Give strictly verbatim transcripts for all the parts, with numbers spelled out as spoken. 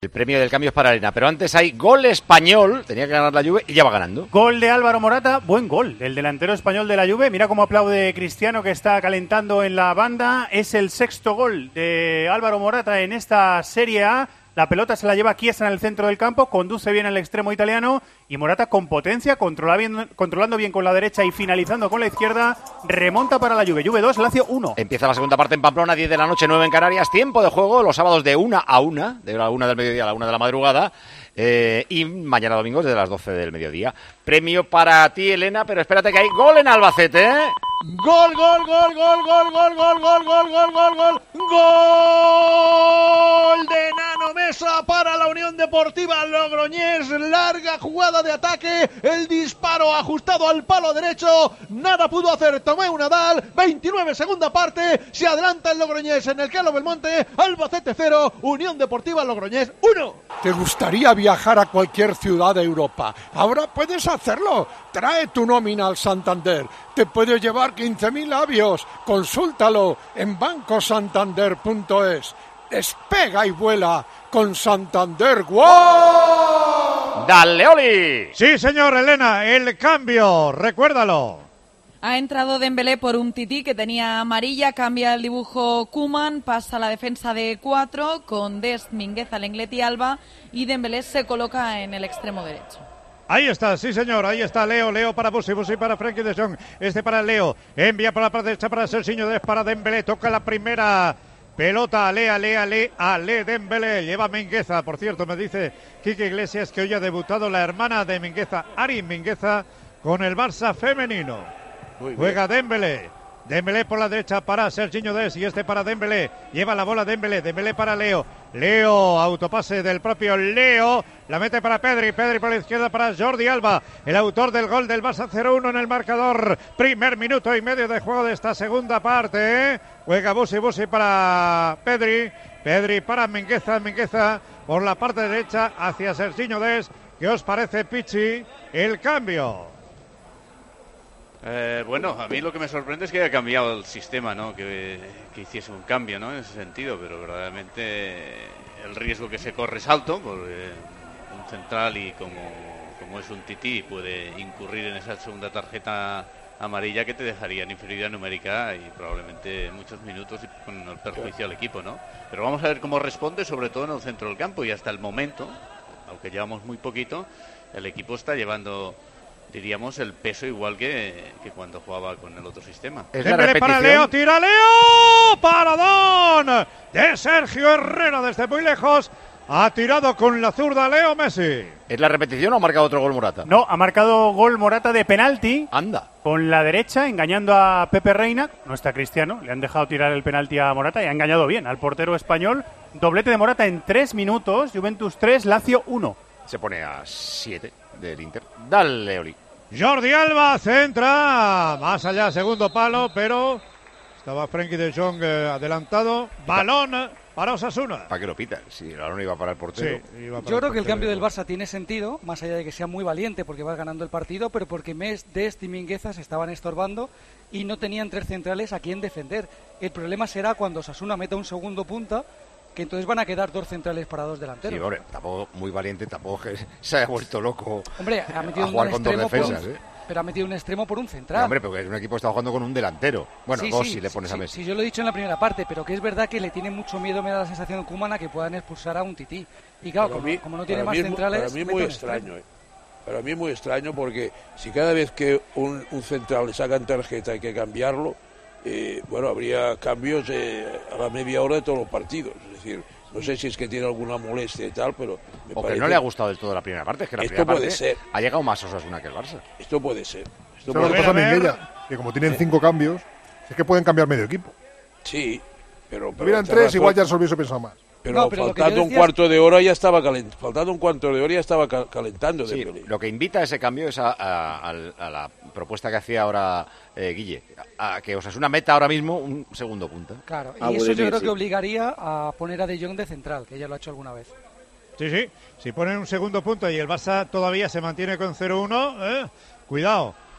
El premio del cambio es para Elena, pero antes hay gol español, tenía que ganar la Juve y ya va ganando. Gol de Álvaro Morata, buen gol, el delantero español de la Juve. Mira cómo aplaude Cristiano, que está calentando en la banda. Es el sexto gol de Álvaro Morata en esta Serie A. La pelota se la lleva Chiesa en el centro del campo, conduce bien al extremo italiano y Morata con potencia, controla bien, controlando bien con la derecha y finalizando con la izquierda, remonta para la Juve. Juve dos, Lazio uno. Empieza la segunda parte en Pamplona, diez de la noche, nueve en Canarias. Tiempo de juego los sábados de una a una, de la una del mediodía a la una de la madrugada. Eh, y mañana domingo desde las doce del mediodía. Premio para ti, Elena, pero espérate que hay gol en Albacete, ¿eh? Gol, gol, gol, gol, gol, gol, gol, gol, gol, gol, gol, gol. Gol de Nano Mesa para la Unión Deportiva Logroñés. Larga jugada de ataque, el disparo ajustado al palo derecho. Nada pudo hacer Tomeu Nadal. veintinueve segunda parte, se adelanta el Logroñés en el Carlo Belmonte. Albacete cero, Unión Deportiva Logroñés uno. ¿Te gustaría viajar a cualquier ciudad de Europa? Ahora puedes hacerlo. Trae tu nómina al Santander. Te puede llevar quince mil avios. Consúltalo en banco santander punto es. Despega y vuela con Santander. ¡Wow! ¡Dale, Oli! Sí, señor, Elena, el cambio, recuérdalo. Ha entrado Dembélé por un tití que tenía amarilla, cambia el dibujo Koeman, pasa a la defensa de cuatro con Dest, Mingueza, Lenglet y Alba, y Dembélé se coloca en el extremo derecho. Ahí está, sí señor, ahí está Leo, Leo para Busi, Busi para Frenkie de Jong, este para Leo, envía por la parte derecha para Serginho Dest, para Dembélé, toca la primera pelota, Ale, Ale, Ale, Ale Dembélé, lleva Mingueza, por cierto me dice Quique Iglesias que hoy ha debutado la hermana de Mingueza, Ari Mingueza, con el Barça femenino. Juega Dembélé, Dembélé por la derecha para Serginho Dest y este para Dembélé, lleva la bola Dembélé, Dembélé para Leo, Leo, autopase del propio Leo, la mete para Pedri, Pedri por la izquierda para Jordi Alba, el autor del gol del Barça cero uno en el marcador, primer minuto y medio de juego de esta segunda parte, ¿eh? Juega Busi, Busi para Pedri, Pedri para Mingueza, Mingueza por la parte derecha hacia Serginho Dest. ¿Qué os parece, Pichi, el cambio? Eh, bueno, a mí lo que me sorprende es que haya cambiado el sistema, ¿no? Que, que hiciese un cambio, ¿no? En ese sentido, pero verdaderamente el riesgo que se corre es alto, porque un central y como, como es un tití puede incurrir en esa segunda tarjeta amarilla que te dejaría en inferioridad numérica y probablemente muchos minutos y con el perjuicio al equipo, ¿no? Pero vamos a ver cómo responde, sobre todo en el centro del campo, y hasta el momento, aunque llevamos muy poquito, el equipo está llevando, diríamos, el peso igual que, que cuando jugaba con el otro sistema. Es la repetición. Para Leo, tira Leo, paradón de Sergio Herrera desde muy lejos, ha tirado con la zurda Leo Messi. ¿Es la repetición o ha marcado otro gol Morata? No, ha marcado gol Morata de penalti. Anda. Con la derecha, engañando a Pepe Reina. No está Cristiano, le han dejado tirar el penalti a Morata y ha engañado bien al portero español. Doblete de Morata en tres minutos, Juventus tres, Lazio uno. Se pone a siete del Inter. Dale, Oli. Jordi Alba centra, más allá, segundo palo, pero estaba Frenkie de Jong eh, adelantado. Balón para Osasuna. ¿Para qué lo pita? Si el balón iba para el portero. Sí, iba para Yo el creo que el portero, cambio del igual. Barça tiene sentido, más allá de que sea muy valiente porque vas ganando el partido, pero porque Mes, Dest y Mingueza se estaban estorbando y no tenían tres centrales a quien defender. El problema será cuando Osasuna meta un segundo punta, que entonces van a quedar dos centrales para dos delanteros. Sí, hombre, tampoco muy valiente, tampoco que se haya vuelto loco. Hombre, ha metido a un jugar buen con dos extremo defensas, por un, ¿eh? pero ha metido un extremo por un central. No, hombre, porque es un equipo que está jugando con un delantero. Bueno, Sí, dos sí, si le pones sí, a Messi. Sí, yo lo he dicho en la primera parte, pero que es verdad que le tiene mucho miedo, me da la sensación Koeman, a que puedan expulsar a un tití. Y claro, como, mí, como no tiene más mí, centrales... Para mí es mete muy un extraño, extremo. eh. Para mí es muy extraño porque si cada vez que un, un central le sacan tarjeta hay que cambiarlo, eh, bueno, habría cambios eh, a la media hora de todos los partidos. Es decir, no sé si es que tiene alguna molestia y tal, pero me O que parece... no le ha gustado del todo la primera parte. Es que la Esto primera puede parte ser. ha llegado más Osasuna que el Barça. Esto puede ser. Esto Eso es lo puede que pasa a A ver, a ver. Minguella, que como tienen cinco cambios, es que pueden cambiar medio equipo. Sí, pero... Si pero hubieran esta tres, razón- igual ya se hubiese pensado más. Pero, No, pero lo que yo faltando un decía cuarto de hora ya estaba calent... faltando un cuarto de hora ya estaba ca- calentando Sí, Dembélé. lo que invita a ese cambio es a, a- a- a la propuesta que hacía ahora eh, Guille, a, a que Osasuna meta ahora mismo un segundo punta. Claro, y Ah, eso puede yo ser, creo sí. que obligaría a poner a De Jong de central, que ya lo ha hecho alguna vez. Sí, sí, si ponen un segundo punto y el Barça todavía se mantiene con cero uno, eh, cuidado.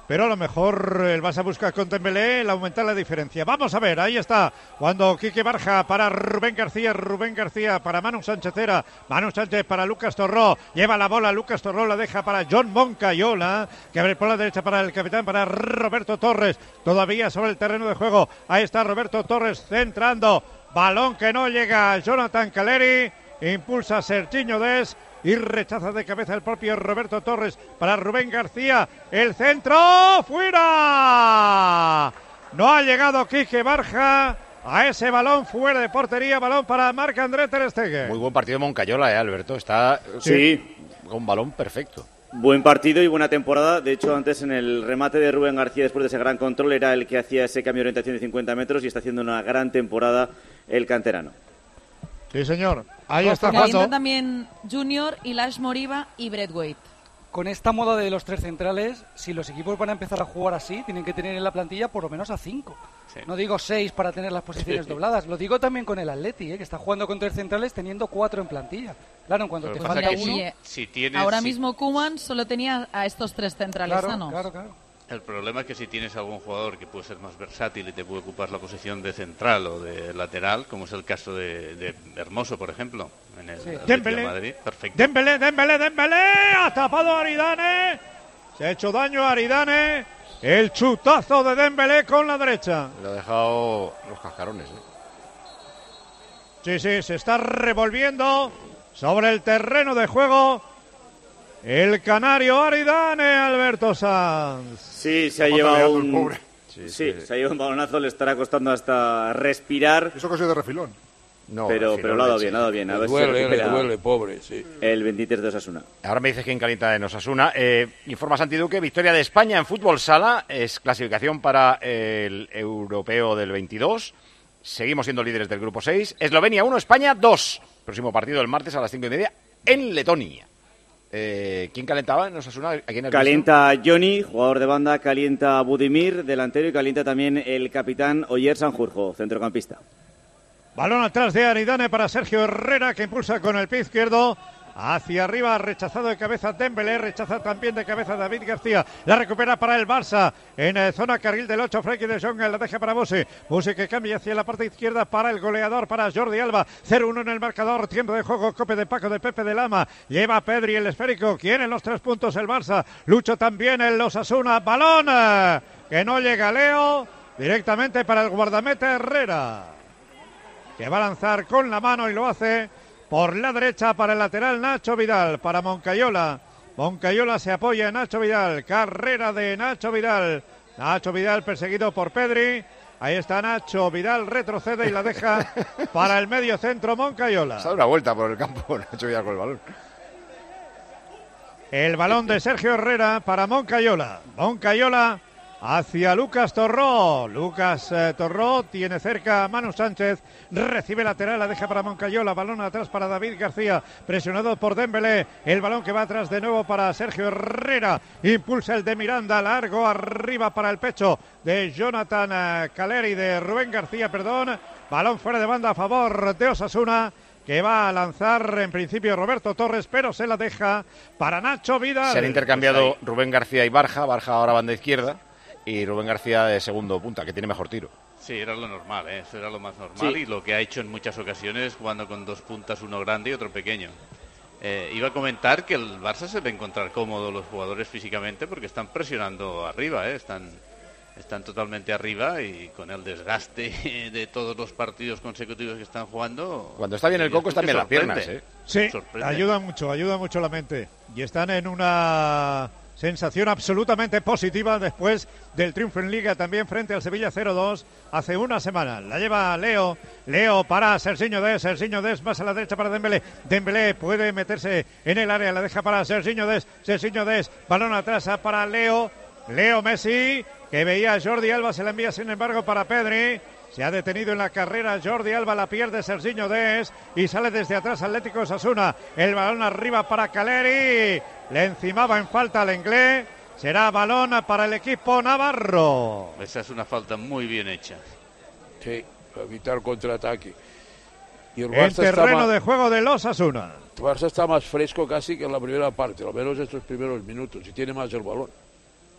pero a lo mejor el Barça busca con Dembélé el aumentar la diferencia. Vamos a ver, ahí está, cuando Quique Barja para Rubén García, Rubén García para Manu Sánchez Era, Manu Sánchez para Lucas Torró, lleva la bola, Lucas Torró la deja para John Moncayola, que abre por la derecha para el capitán, para Roberto Torres, todavía sobre el terreno de juego, ahí está Roberto Torres centrando, balón que no llega a Jonathan Caleri, impulsa Sergiño Dest, y rechaza de cabeza el propio Roberto Torres para Rubén García. El centro, ¡fuera! No ha llegado Quique Barja a ese balón fuera de portería, balón para Marc-André ter Stegen. Muy buen partido de Moncayola, ¿eh, Alberto? Está sí. con un balón perfecto. Buen partido y buena temporada. De hecho, antes en el remate de Rubén García, después de ese gran control, era el que hacía ese cambio de orientación de cincuenta metros y está haciendo una gran temporada el canterano. Sí, señor. Ahí Ojo, está jugando también Junior, Ilaix Moriba y Braithwaite. Con esta moda de los tres centrales, si los equipos van a empezar a jugar así, tienen que tener en la plantilla por lo menos a cinco. Sí. No digo seis para tener las posiciones sí. dobladas. Lo digo también con el Atleti, ¿eh? que está jugando con tres centrales teniendo cuatro en plantilla. Claro, cuando te falta uno... Si, si tienes, ahora si... mismo Koeman solo tenía a estos tres centrales claro, sanos. Claro, claro. El problema es que si tienes algún jugador que puede ser más versátil y te puede ocupar la posición de central o de lateral, como es el caso de, de Hermoso, por ejemplo, en el sí. Atlético de Madrid, perfecto. Dembélé, Dembélé, Dembélé, ha tapado a Aridane, se ha hecho daño a Aridane, el chutazo de Dembélé con la derecha. Le ha dejado los cascarones, ¿eh? Sí, sí, se está revolviendo sobre el terreno de juego. El canario Aridane, Alberto Sanz. Sí, se ha llevado un... Sí, sí, sí, se ha llevado un balonazo, le estará costando hasta respirar. Eso que ha sido de refilón. No, pero, pero lo ha dado bien, lo ha dado bien. A ver duele, si se recupera le duele, pobre, sí. El veintitrés de Osasuna. Ahora me dices quién calienta en Osasuna. Eh, informa Santi Duque, victoria de España en fútbol sala, es clasificación para el europeo del veintidós. Seguimos siendo líderes del grupo seis. Eslovenia uno, España dos. Próximo partido el martes a las cinco y media en Letonia. Eh, ¿Quién calentaba en Osasuna? ¿A quién calienta Johnny, jugador de banda, calienta Budimir, delantero, y calienta también el capitán Oyer Sanjurjo, centrocampista. Balón atrás de Aridane para Sergio Herrera, que impulsa con el pie izquierdo. Hacia arriba, rechazado de cabeza Dembélé, rechaza también de cabeza David García. La recupera para el Barça en eh, zona carril del ocho. Frenkie de Jong la deja para Buse. Buse que cambia hacia la parte izquierda para el goleador, para Jordi Alba. cero uno en el marcador. Tiempo de juego. Cope de Paco de Pepe de Lama. Lleva Pedri el esférico. Quiere los tres puntos el Barça. Lucho también el Osasuna. Balón eh, que no llega Leo. Directamente para el guardameta Herrera, que va a lanzar con la mano y lo hace por la derecha para el lateral Nacho Vidal, para Moncayola. Moncayola se apoya en Nacho Vidal, carrera de Nacho Vidal. Nacho Vidal perseguido por Pedri. Ahí está Nacho Vidal, retrocede y la deja para el medio centro Moncayola. Se da una vuelta por el campo Nacho Vidal con el balón. El balón de Sergio Herrera para Moncayola. Moncayola hacia Lucas Torró. Lucas eh, Torró tiene cerca a Manu Sánchez. Recibe lateral, la deja para Moncayola. Balón atrás para David García. Presionado por Dembélé. El balón que va atrás de nuevo para Sergio Herrera. Impulsa el de Miranda. Largo arriba para el pecho de Jonathan eh, Caleri, de Rubén García, perdón. Balón fuera de banda a favor de Osasuna, que va a lanzar en principio Roberto Torres, pero se la deja para Nacho Vidal. Se han intercambiado Rubén García y Barja. Barja ahora banda izquierda. Y Rubén García de segundo punta, que tiene mejor tiro. Sí, era lo normal, ¿eh? Eso era lo más normal, sí. Y lo que ha hecho en muchas ocasiones jugando con dos puntas, uno grande y otro pequeño. Eh, iba a comentar que el Barça se va a encontrar cómodo los jugadores físicamente porque están presionando arriba, ¿eh? Están, están totalmente arriba y con el desgaste de todos los partidos consecutivos que están jugando... Cuando está bien el coco están bien las piernas, ¿eh? Sí, sorprende. ayuda mucho, ayuda mucho la mente. Y están en una... sensación absolutamente positiva después del triunfo en Liga también frente al Sevilla cero dos hace una semana. La lleva Leo, Leo para Sergiño Dest, Sergiño Dest más a la derecha para Dembélé. Dembélé puede meterse en el área, la deja para Sergiño Dest, Sergiño Dest, balón atrás para Leo, Leo Messi, que veía a Jordi Alba, se la envía sin embargo para Pedri. Se ha detenido en la carrera Jordi Alba, la pierde Sergiño Dest y sale desde atrás Atlético Osasuna. El balón arriba para Caleri. Le encimaba en falta al inglés. Será balón para el equipo navarro. Esa es una falta muy bien hecha. Sí, para evitar contraataque. Y el, el terreno más, de juego de los Osasuna. El Barça está más fresco casi que en la primera parte, al menos estos primeros minutos, y tiene más el balón.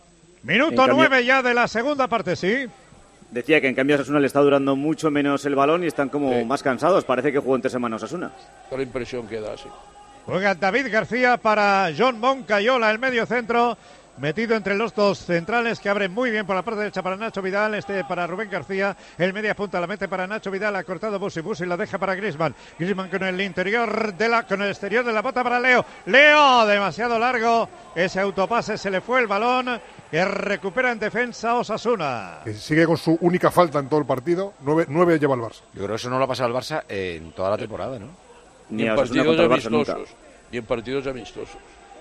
Minuto nueve ya de la segunda parte, sí. Decía que en cambio a Osasuna le está durando mucho menos el balón y están como sí. más cansados. Parece que jugó entre semanas Osasuna. La impresión que da, sí. Juega David García para John Moncayola, el medio centro, metido entre los dos centrales que abren muy bien por la parte derecha para Nacho Vidal, este para Rubén García, el media punta la mete para Nacho Vidal, ha cortado Busi, Busi la deja para Griezmann, Griezmann con el interior de la, con el exterior de la bota para Leo, Leo, demasiado largo, ese autopase, se le fue el balón, que recupera en defensa Osasuna. Que sigue con su única falta en todo el partido, nueve, nueve lleva el Barça. Yo creo que eso no lo ha pasado al Barça en toda la temporada, ¿no? Ni en partidos amistosos, ni en partidos amistosos.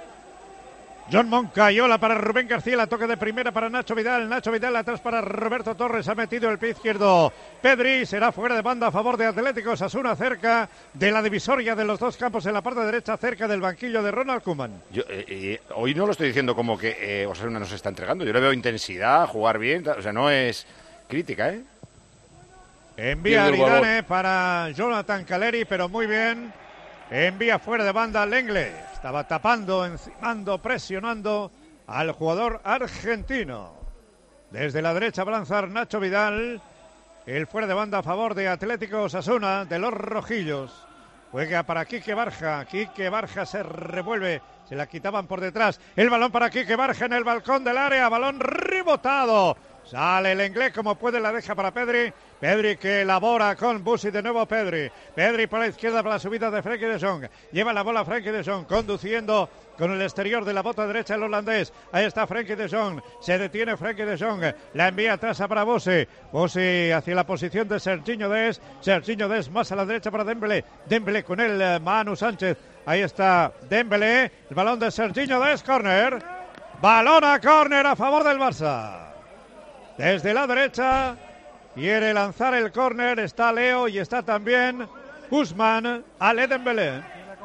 John Moncayola para Rubén García, la toque de primera para Nacho Vidal, Nacho Vidal atrás para Roberto Torres, ha metido el pie izquierdo Pedri, será fuera de banda a favor de Atlético Osasuna, cerca de la divisoria de los dos campos en la parte derecha, cerca del banquillo de Ronald Koeman. Yo, eh, eh, hoy no lo estoy diciendo como que eh, Osasuna nos está entregando, yo le veo intensidad, jugar bien, o sea, no es crítica, ¿eh? Envía a Aridane para Jonathan Caleri, pero muy bien. Envía fuera de banda Lenglet. Estaba tapando, encimando, presionando al jugador argentino. Desde la derecha va a lanzar Nacho Vidal. El fuera de banda a favor de Atlético Osasuna, de los rojillos. Juega para Quique Barja. Quique Barja se revuelve. Se la quitaban por detrás. El balón para Quique Barja en el balcón del área. Balón rebotado. Sale el inglés como puede, la deja para Pedri. Pedri que elabora con Busi, de nuevo Pedri. Pedri por la izquierda para la subida de Frenkie de Jong. Lleva la bola Frenkie de Jong, conduciendo con el exterior de la bota derecha el holandés. Ahí está Frenkie de Jong. Se detiene Frenkie de Jong. La envía atrás para Busi. Busi hacia la posición de Serginho Dest. Serginho Dest más a la derecha para Dembélé. Dembélé con el Manu Sánchez. Ahí está Dembélé. El balón de Serginho Dest, córner. Balón a córner a favor del Barça. Desde la derecha quiere lanzar el córner, está Leo y está también Usman, Ale Dembélé.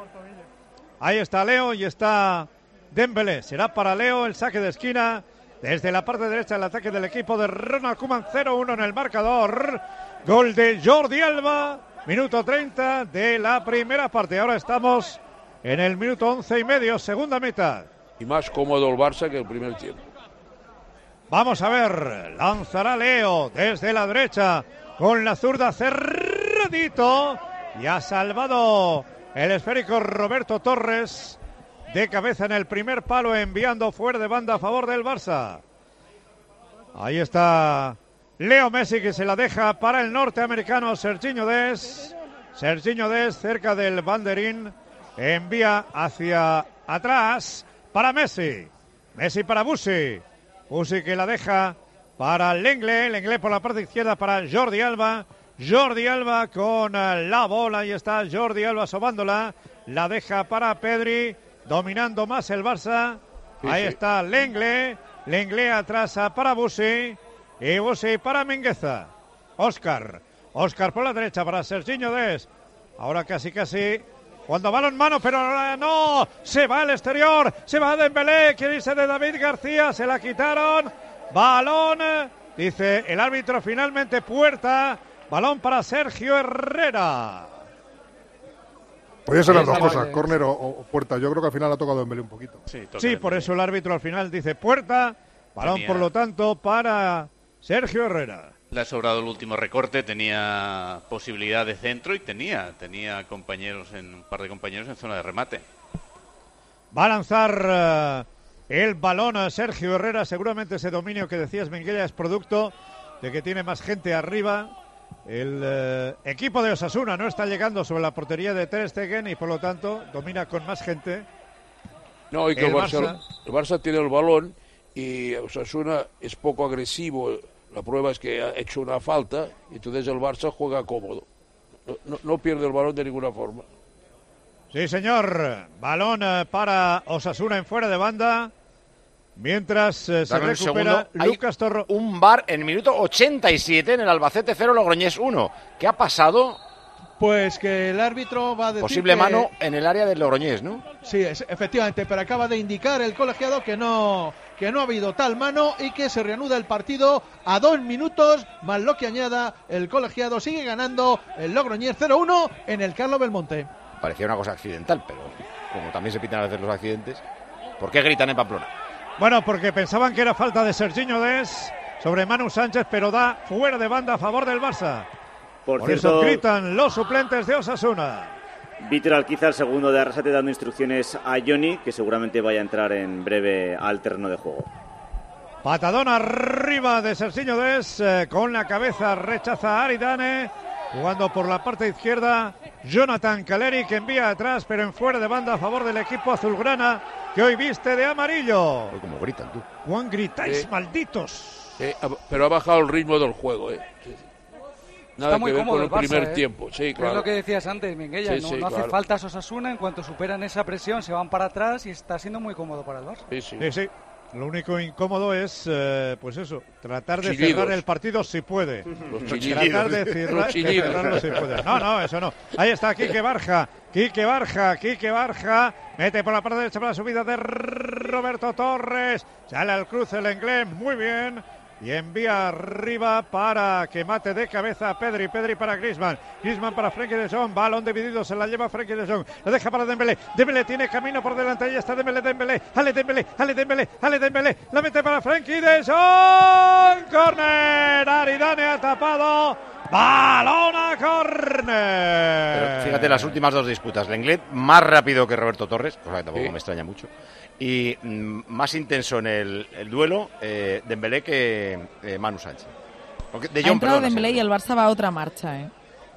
Ahí está Leo y está Dembélé. Será para Leo el saque de esquina. Desde la parte derecha el ataque del equipo de Ronald Koeman, cero uno en el marcador. Gol de Jordi Alba, minuto treinta de la primera parte. Ahora estamos en el minuto once y medio, segunda mitad. Y más cómodo el Barça que el primer tiempo. Vamos a ver, lanzará Leo desde la derecha con la zurda cerradito y ha salvado el esférico Roberto Torres de cabeza en el primer palo, enviando fuera de banda a favor del Barça. Ahí está Leo Messi, que se la deja para el norteamericano Serginho Dest. Serginho Dest cerca del banderín, envía hacia atrás para Messi. Messi para Busi. Busi que la deja para Lenglet, Lenglet por la parte izquierda para Jordi Alba, Jordi Alba con la bola, ahí está Jordi Alba sobándola, la deja para Pedri, dominando más el Barça, ahí sí, está Lenglet, Lenglet atrás para Busi, y Busi para Mingueza, Óscar, Óscar por la derecha para Serginho Dest, ahora casi casi... Cuando balón en mano, pero no, se va al exterior, se va Dembélé, quiere irse de David García, se la quitaron, balón, dice el árbitro finalmente puerta, balón para Sergio Herrera. Podría ser las dos cosas, córner o, o puerta, yo creo que al final ha tocado Dembélé un poquito. Sí, sí, por eso el árbitro al final dice puerta, balón tenía... por lo tanto para Sergio Herrera. Le ha sobrado el último recorte, tenía posibilidad de centro y tenía tenía compañeros en un par de compañeros en zona de remate. Va a lanzar uh, el balón a Sergio Herrera, seguramente ese dominio que decías, Minguella, es producto de que tiene más gente arriba. El uh, equipo de Osasuna no está llegando sobre la portería de Ter Stegen y por lo tanto domina con más gente. No, y que el, el, Barça, Barça, el Barça tiene el balón y Osasuna es poco agresivo. La prueba es que ha hecho una falta y entonces el Barça juega cómodo. No, no, no pierde el balón de ninguna forma. Sí, señor. Balón para Osasuna en fuera de banda. Mientras eh, se recupera Lucas Torro. Un bar en minuto ochenta y siete en el Albacete cero, Logroñés uno. ¿Qué ha pasado? Pues que el árbitro va a decir posible que... mano en el área del Logroñés, ¿no? Sí, es, efectivamente, pero acaba de indicar el colegiado que no que no ha habido tal mano y que se reanuda el partido a dos minutos, más lo que añada el colegiado. Sigue ganando el Logroñés cero uno en el Carlos Belmonte. Parecía una cosa accidental, pero como también se pitan a veces los accidentes, ¿por qué gritan en Pamplona? Bueno, porque pensaban que era falta de Sergiño Dest sobre Manu Sánchez, pero da fuera de banda a favor del Barça. Por, Por cierto, eso gritan los suplentes de Osasuna. Víctor Alquizar, segundo de Arrasate, dando instrucciones a Johnny, que seguramente vaya a entrar en breve al terreno de juego. Patadón arriba de Sergiño Dest, eh, con la cabeza rechaza a Aridane, jugando por la parte izquierda Jonathan Caleri, que envía atrás, pero en fuera de banda a favor del equipo azulgrana, que hoy viste de amarillo. Uy, como gritan, tú. Juan, gritáis, Sí. malditos. Eh, pero ha bajado el ritmo del juego, ¿eh? Sí, sí. Nada Está muy que ver cómodo con el el Barça, primer ¿eh? tiempo. Sí, claro. Es lo que decías antes, Minguella. Sí, no sí, no hace claro. falta Osasuna. En cuanto superan esa presión, se van para atrás y está siendo muy cómodo para el Barça. Sí, sí. Sí, sí. Lo único incómodo es, eh, pues eso, tratar de Chillidos. cerrar el partido si puede. Los Tratar chillidos. de, Los cerrar, de chillidos. cerrarlo si puede. No, no, eso no. Ahí está Quique Barja. Quique Barja, Quique Barja. Mete por la parte derecha para la subida de Roberto Torres. Sale al cruce el inglés. Muy bien. Y envía arriba para que mate de cabeza a Pedri. Pedri para Griezmann. Griezmann para Frenkie de Jong. Balón dividido, se la lleva Frenkie de Jong. Lo deja para Dembélé. Dembélé tiene camino por delante. Ahí está Dembélé, Dembélé. Ale Dembélé, Ale Dembélé, Ale Dembélé. La mete para Frenkie de Jong. Corner. Aridane ha tapado. Balón a córner. Pero fíjate las últimas dos disputas. Lenglet más rápido que Roberto Torres, cosa que tampoco Sí. me extraña mucho. Y mm, más intenso en el, el duelo eh, Dembélé que eh, Manu Sánchez. Porque de Ha Jong, entrado perdona, Dembélé sí. y el Barça va a otra marcha, ¿eh?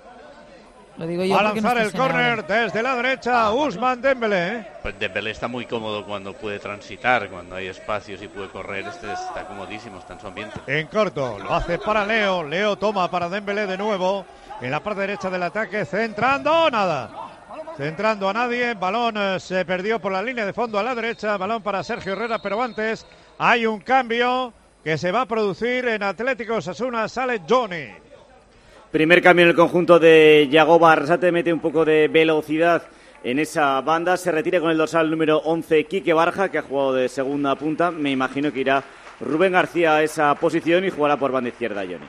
Lo digo yo Va a porque no lanzar el estoy sin córner ahora. desde la derecha. Usman Dembélé. ¿eh? Pues Dembélé está muy cómodo cuando puede transitar, cuando hay espacios y puede correr. Este está comodísimo, está en su ambiente. En corto, lo hace para Leo. Leo toma para Dembélé de nuevo. En la parte derecha del ataque, centrando, nada. Centrando a nadie. Balón eh, se perdió por la línea de fondo a la derecha. Balón para Sergio Herrera, pero antes hay un cambio que se va a producir en Atlético Osasuna. Sale Johnny. Primer cambio en el conjunto de Yagoba. Arrasate mete un poco de velocidad en esa banda. Se retira con el dorsal número once, Quique Barja, que ha jugado de segunda punta. Me imagino que irá Rubén García a esa posición y jugará por banda izquierda Johnny.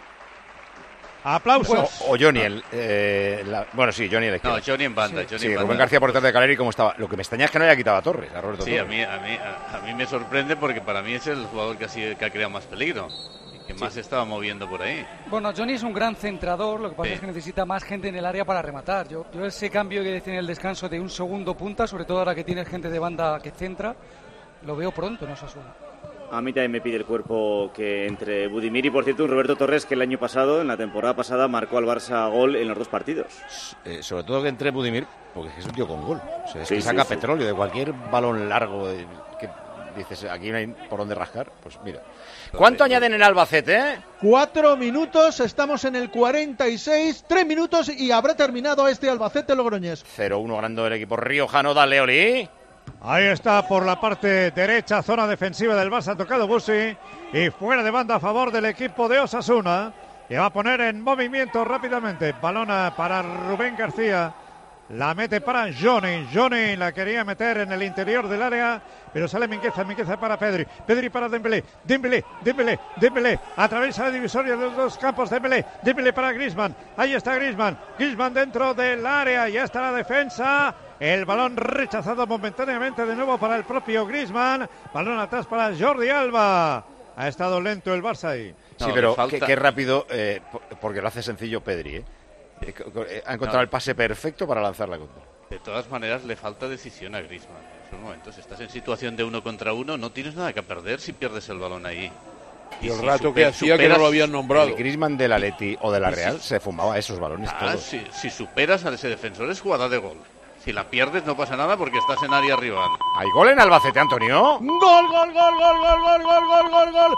Aplausos. O, o Johnny, el, eh, la- bueno, sí, Johnny el No, Johnny en banda. Johnny Sí, en banda. Rubén García por detrás de Caleri como estaba. Lo que me extraña es que no haya quitado a Torres, a Roberto Sí, a Torres. mí, a, mí, a, a mí me sorprende porque para mí es el jugador que ha, sido- que ha creado más peligro y que más se estaba moviendo por ahí. Bueno, Johnny es un gran centrador, lo que pasa Sí. es que necesita más gente en el área para rematar. Yo, yo ese cambio que decía en el descanso de un segundo punta, sobre todo ahora que tiene gente de banda que centra, lo veo pronto en Osasuna. A mí también me pide el cuerpo que entre Budimir y, por cierto, un Roberto Torres que el año pasado, en la temporada pasada, marcó al Barça gol en los dos partidos. Eh, sobre todo que entre Budimir, porque es un tío con gol. O sea, es Sí, que sí, saca sí. petróleo de cualquier balón largo eh, que dices, aquí no hay por dónde rascar. Pues mira. ¿Cuánto añaden en Albacete? Eh? Cuatro minutos, estamos en el cuarenta y seis, tres minutos y habrá terminado este Albacete Logroñés. cero uno ganando el equipo riojano. Dale, Oli. Ahí está por la parte derecha, zona defensiva del Barça, tocado Busi. Y fuera de banda a favor del equipo de Osasuna, que va a poner en movimiento rápidamente. Balón para Rubén García. La mete para Johnny. Johnny la quería meter en el interior del área, pero sale Mingueza. Mingueza para Pedri. Pedri para Dembélé. Dembélé, Dembélé, Dembélé. Atraviesa la divisoria de los dos campos. Dembélé, Dembélé para Griezmann. Ahí está Griezmann. Griezmann dentro del área. Ya está la defensa. El balón rechazado momentáneamente de nuevo para el propio Griezmann. Balón atrás para Jordi Alba. Ha estado lento el Barça ahí. Sí, No, pero le falta- qué, qué rápido, eh, por- porque lo hace sencillo Pedri. ¿eh? Eh, co- co- eh, Ha encontrado No. el pase perfecto para lanzar la contra. De todas maneras, le falta decisión a Griezmann. En estos momentos estás en situación de uno contra uno, no tienes nada que perder si pierdes el balón ahí. Y el si rato super- que hacía que no superas- lo habían nombrado. El Griezmann del Atleti o de la Y si- Real se fumaba esos balones Ah, todos. si, si superas a ese defensor es jugada de gol. Si la pierdes no pasa nada porque estás en área rival. ¿Hay gol en Albacete, Antonio? Gol, gol, gol, gol, gol, gol, gol, gol, gol, gol.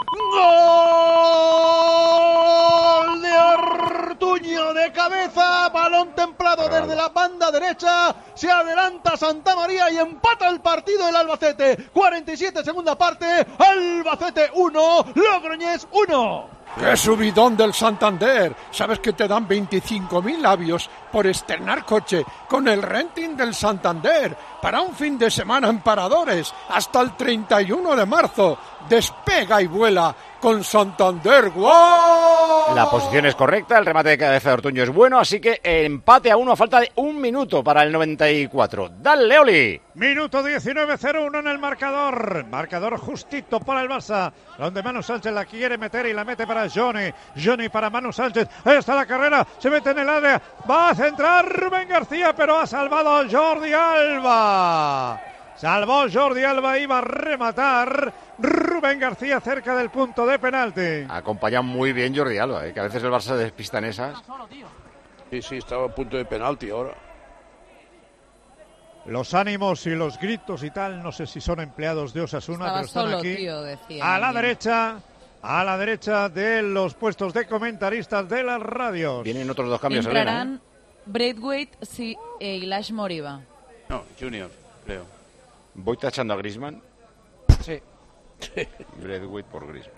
Gol de Ortuño de cabeza, balón templado desde la banda derecha, se adelanta Santa María y empata el partido el Albacete. cuarenta y siete segunda parte, Albacete uno, Logroñés uno. ¡Qué subidón del Santander! ¿Sabes que te dan veinticinco mil labios por estrenar coche con el renting del Santander? para un fin de semana en Paradores hasta el treinta y uno de marzo. Despega y vuela con Santander. ¡Gol! La posición es correcta, el remate de cabeza de Ortuño es bueno, así que empate a uno a falta de un minuto para el noventa y cuatro. ¡Dale, Oli! Minuto diecinueve cero uno en el marcador. Marcador justito para el Barça, donde Manu Sánchez la quiere meter y la mete para Johnny. Johnny para Manu Sánchez. Ahí está la carrera, se mete en el área. Va a centrar Rubén García, pero ha salvado a Jordi Alba. Salvó Jordi Alba, iba a rematar Rubén García cerca del punto de penalti. Acompaña muy bien Jordi Alba, ¿eh? Que a veces el Barça se despista en esas. Sí, sí, estaba a punto de penalti ahora. Los ánimos y los gritos y tal, no sé si son empleados de Osasuna, Estaba pero están solo, aquí tío, decía a la alguien. derecha, a la derecha de los puestos de comentaristas de las radios. Vienen otros dos cambios, Entrarán Elena, Braithwaite sí, e Ilaix Moriba. No, Junior, creo. Voy tachando a Griezmann. Sí. Braithwaite por Griezmann.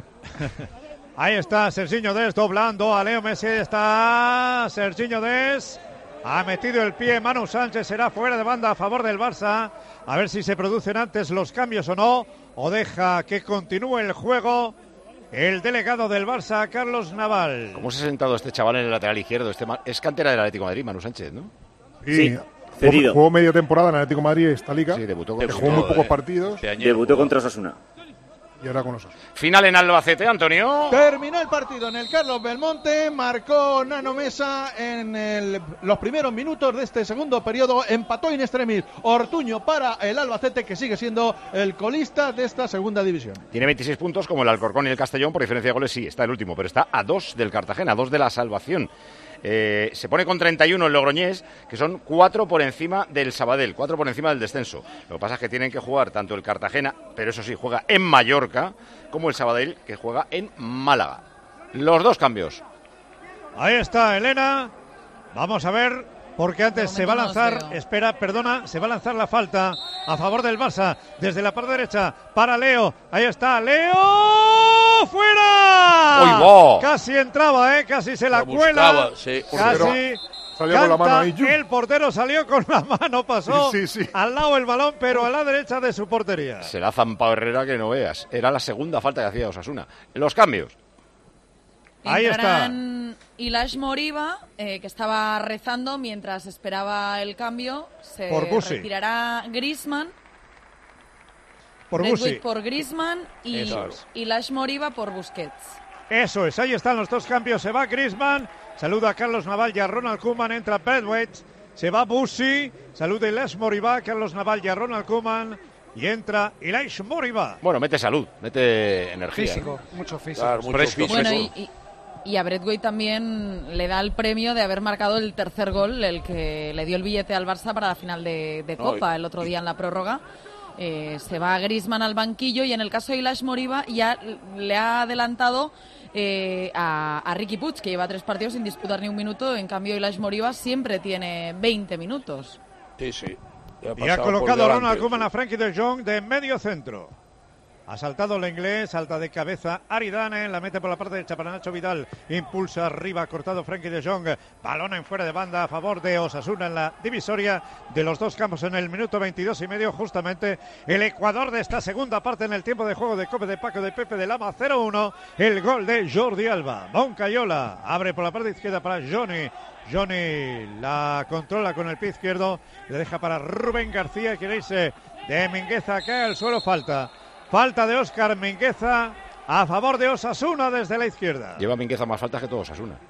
Ahí está Serginho Dest doblando a Leo Messi. Ahí está Serginho Dest. Ha metido el pie Manu Sánchez. Será fuera de banda a favor del Barça. A ver si se producen antes los cambios o no. O deja que continúe el juego el delegado del Barça, Carlos Naval. ¿Cómo se ha sentado este chaval en el lateral izquierdo? Este ma- es cantera del Atlético de Madrid, Manu Sánchez, ¿no? Sí, Sí, cedido. Jugó media temporada en el Atlético de Madrid esta liga. Sí, debutó con que Debutó, jugó muy eh, pocos partidos este año Debutó jugó. contra Osasuna. y ahora con nosotros. Final en Albacete, Antonio. Terminó el partido en el Carlos Belmonte, marcó Nano Mesa en el- los primeros minutos de este segundo periodo, empató in extremis Ortuño para el Albacete, que sigue siendo el colista de esta segunda división. Tiene veintiséis puntos como el Alcorcón y el Castellón, por diferencia de goles sí, está el último, pero está a dos del Cartagena, a dos de la salvación. Eh, se pone con treinta y uno el Logroñés, que son cuatro por encima del Sabadell, cuatro por encima del descenso. Lo que pasa es que tienen que jugar tanto el Cartagena, pero eso sí, juega en Mallorca, como el Sabadell, que juega en Málaga. Los dos cambios. Ahí está Elena. Vamos a ver, porque antes De se va a momento lanzar, no os veo. espera, perdona, se va a lanzar la falta a favor del Barça desde la parte derecha para Leo. Ahí está, Leo, fuera. ¡Uy, va! Casi entraba, eh, casi se la, La cuela. buscaba, sí. Casi. Salió con la mano Canta, ahí, ¡yum! el portero salió con la mano, pasó Sí, sí. al lado el balón, pero a la derecha de su portería. Se la ha zampado Herrera que no veas. Era la segunda falta que hacía Osasuna. Los cambios. Ahí está. Entrarán Ilaix Moriba, eh, que estaba rezando mientras esperaba el cambio. Se Por Busi. retirará Griezmann. Por Braithwaite Busi. por Griezmann y Eso es. Ilaix Moriba por Busquets. Eso es, ahí están los dos cambios. Se va Griezmann, saluda a Carlos Naval y a Ronald Koeman, entra Braithwaite, se va Busi, saluda Ilaix Moriba, Carlos Naval y a Ronald Koeman, y entra Ilaix Moriba. Bueno, mete salud, mete energía. Físico, mucho físico. Claro, mucho Fresco. físico. Bueno, y, y, y a Braithwaite también le da el premio de haber marcado el tercer gol, el que le dio el billete al Barça para la final de, de Copa el otro día en la prórroga. Eh, se va Griezmann al banquillo y en el caso de Ilaix Moriba ya le ha adelantado eh, a, a Riqui Puig, que lleva tres partidos sin disputar ni un minuto. En cambio, Ilaix Moriba siempre tiene veinte minutos. Sí, sí. Le Y ha pasado colocado por delante, Ronald Koeman sí. a Frenkie de Jong de medio centro. Ha saltado el inglés, salta de cabeza Aridane, la mete por la parte derecha para Nacho Vidal, impulsa arriba, cortado Frenkie de Jong, balón en fuera de banda a favor de Osasuna en la divisoria de los dos campos en el minuto veintidós y medio, justamente el Ecuador de esta segunda parte en el tiempo de juego de Cope de Paco de Pepe de Lama, cero uno, el gol de Jordi Alba. Moncayola abre por la parte izquierda para Johnny. Johnny la controla con el pie izquierdo, le deja para Rubén García, quiere irse de Mingueza, cae al suelo, falta. Falta de Óscar Mingueza a favor de Osasuna desde la izquierda. Lleva Mingueza más faltas que todos Osasuna.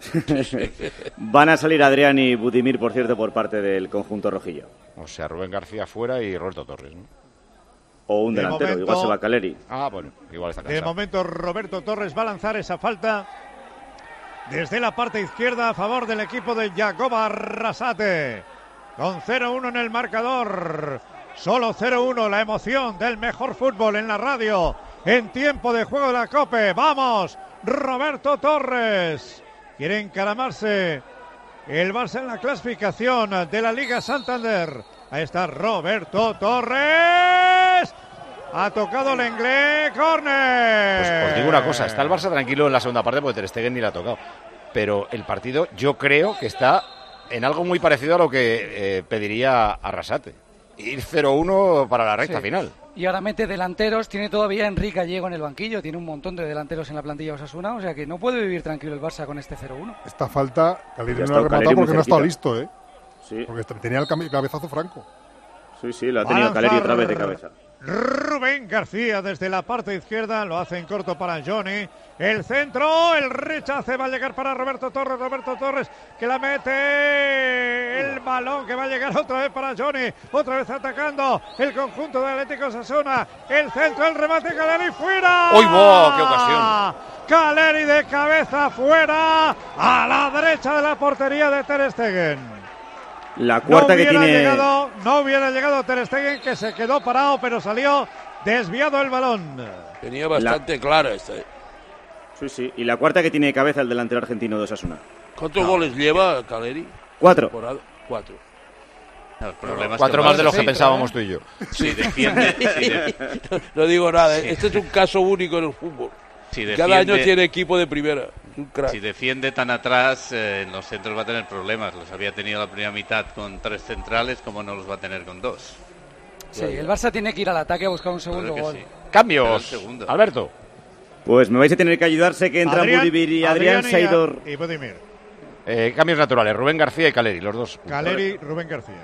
Van a salir Adrián y Budimir, por cierto, por parte del conjunto rojillo. O sea, Rubén García fuera y Roberto Torres, ¿no? O un De delantero, momento- igual se va Caleri. Ah, bueno, igual está De cansado. momento Roberto Torres va a lanzar esa falta desde la parte izquierda a favor del equipo de Jacoba Arrasate. Con cero uno en el marcador. Solo cero uno, la emoción del mejor fútbol en la radio. En tiempo de juego de la Cope. ¡Vamos! Roberto Torres. Quiere encaramarse el Barça en la clasificación de la Liga Santander. Ahí está Roberto Torres. Ha tocado el inglés. ¡Córner! Pues os digo una cosa, está el Barça tranquilo en la segunda parte porque Ter Stegen ni la ha tocado. Pero el partido yo creo que está en algo muy parecido a lo que eh, pediría Arrasate. ir cero uno para la recta Sí. final. Y ahora mete delanteros, tiene todavía a Enrique Gallego en el banquillo, tiene un montón de delanteros en la plantilla de Osasuna, o sea que no puede vivir tranquilo el Barça con este cero uno. Esta falta, Caleri Ya no está la ha rematado Caleri muy porque no ha estado cerquita. listo, ¿eh? Sí, Porque tenía el cam- cabezazo franco. sí, sí, lo ha tenido Caleri otra vez de cabeza. Rubén García desde la parte izquierda, lo hace en corto para Johnny. El centro, el rechace va a llegar para Roberto Torres. Roberto Torres que la mete. El balón que va a llegar otra vez para Johnny. Otra vez atacando el conjunto de Atlético Osasuna. El centro, el remate, Caleri fuera. ¡Uy, bo! ¡Qué ocasión! Caleri de cabeza fuera. A la derecha de la portería de Ter Stegen. La cuarta no que hubiera tiene... llegado, no hubiera llegado Ter Stegen, que se quedó parado, pero salió desviado el balón. Tenía bastante La- clara esta. ¿eh? Sí, sí, y la cuarta que tiene de cabeza el delantero argentino de Osasuna. ¿Cuántos goles lleva Caleri? Cuatro. Temporada? Cuatro. El problema es Cuatro que más de los sí, que pensábamos tú y yo. Si defiende, si de- No digo nada, ¿eh? Sí. Este es un caso único en el fútbol. si Cada año defiende- tiene equipo de primera. Es un crack. Si defiende tan atrás, eh, en los centros va a tener problemas. Los había tenido la primera mitad con tres centrales, como no los va a tener con dos. Sí, el Barça tiene que ir al ataque a buscar un segundo Claro que gol. sí. Pero Cambios, el segundo. Alberto. Pues me vais a tener que ayudar, sé que entran Adrián- Budimir y Adrián, Adrián y- Seidor. y Budimir. Eh, cambios naturales, Rubén García y Caleri, los dos. Caleri, Rubén García.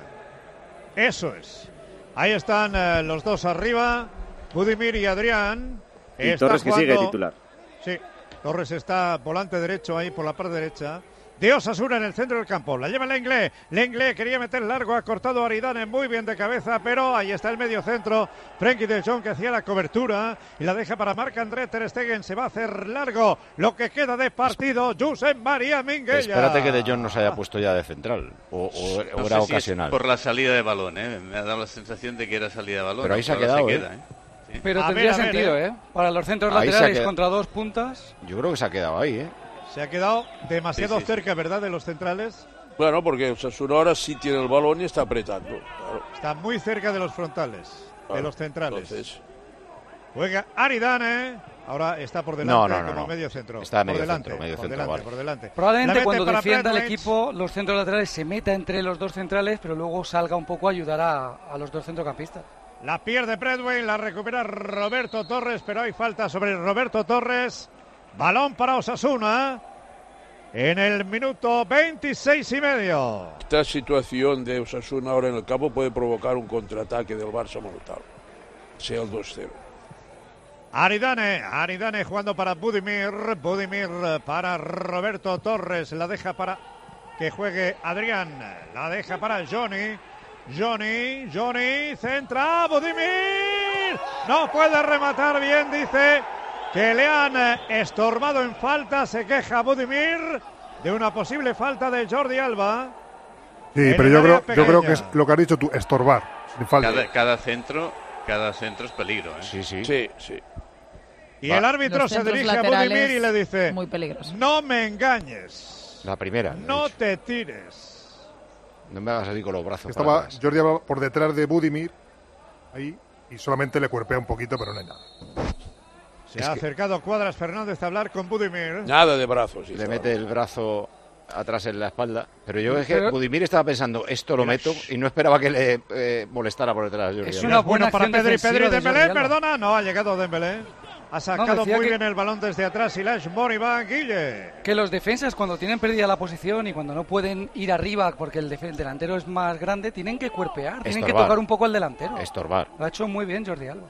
Eso es. Ahí están eh, los dos arriba, Budimir y Adrián. Y Está Torres que sigue jugando- titular. Sí, Torres está volante derecho ahí por la parte derecha. De Osasuna en el centro del campo. La lleva Lenglet. Lenglet quería meter largo, ha cortado a Aridane muy bien de cabeza, pero ahí está el medio centro. Frenkie de Jong que hacía la cobertura y la deja para Marc-André Ter Stegen. Se va a hacer largo lo que queda de partido. Josep María Minguella. Espérate que De Jong no se haya puesto ya de central. O, o- No o sé era si es ocasional. por la salida de balón, ¿eh? Me ha dado la sensación de que era salida de balón. Pero ahí se ha ahora quedado, queda, ¿eh? Sí. Pero A tendría ver, a ver, sentido, eh. ¿eh? Para los centros Ahí se ha laterales quedado. contra dos puntas. Yo creo que se ha quedado ahí, ¿eh? Se ha quedado demasiado Sí, sí, sí. cerca, ¿verdad?, de los centrales. Bueno, porque Osasuna ahora sí tiene el balón y está apretando. Claro. Está muy cerca de los frontales, de Claro. los centrales. Entonces, Juega Aridane. Ahora está por delante No, no, no, como no. medio centro. Está por medio delante, centro, medio por centro, delante, vale. por delante. La Probablemente mete cuando para defienda el Braithwaite. equipo, los centros laterales se meta entre los dos centrales, pero luego salga un poco a ayudar a, a los dos centrocampistas. La pierde Bradway, la recupera Roberto Torres, pero hay falta sobre Roberto Torres. Balón para Osasuna. En el minuto veintiséis y medio. esta situación de Osasuna ahora en el campo puede provocar un contraataque del Barça mortal. Sea el dos cero. Aridane, Aridane jugando para Budimir, Budimir para Roberto Torres, la deja para que juegue Adrián, la deja para Johnny, Johnny, Johnny, centra, Budimir, no puede rematar bien, dice que le han estorbado en falta, se queja Budimir de una posible falta de Jordi Alba. Sí, En pero el yo área creo, yo creo que es pequeña. lo que has dicho tú, estorbar. Sin falta. Cada, cada centro, cada centro es peligro, ¿eh? Sí, sí. Sí, sí. Y Va. el árbitro Los se centros dirige a laterales, Budimir y le dice, muy peligroso. no me engañes. La primera. he No dicho. te tires. No me hagas así con los brazos. para Estaba atrás. Jordi Alba por detrás de Budimir ahí y solamente le cuerpea un poquito, pero no hay nada. Se Es ha que- acercado Cuadras Fernández a hablar con Budimir. Nada de brazos. sí, Le estaba. mete el brazo atrás en la espalda. Pero yo es que Pero- Budimir estaba pensando, esto lo meto, y no esperaba que le eh, molestara por detrás. Jordi Es Alba. una Es bueno buena para acción Pedri, defensiva Pedri, de Dembélé, Jordi Alba. perdona, no ha llegado Dembélé. Ha sacado No, decía muy que- bien el balón desde atrás y Lash Moriba, Guille. Que los defensas cuando tienen perdida la posición y cuando no pueden ir arriba porque el, def- el delantero es más grande, tienen que cuerpear, tienen que Estorbar. tocar un poco al delantero. Estorbar. Lo ha hecho muy bien Jordi Alba.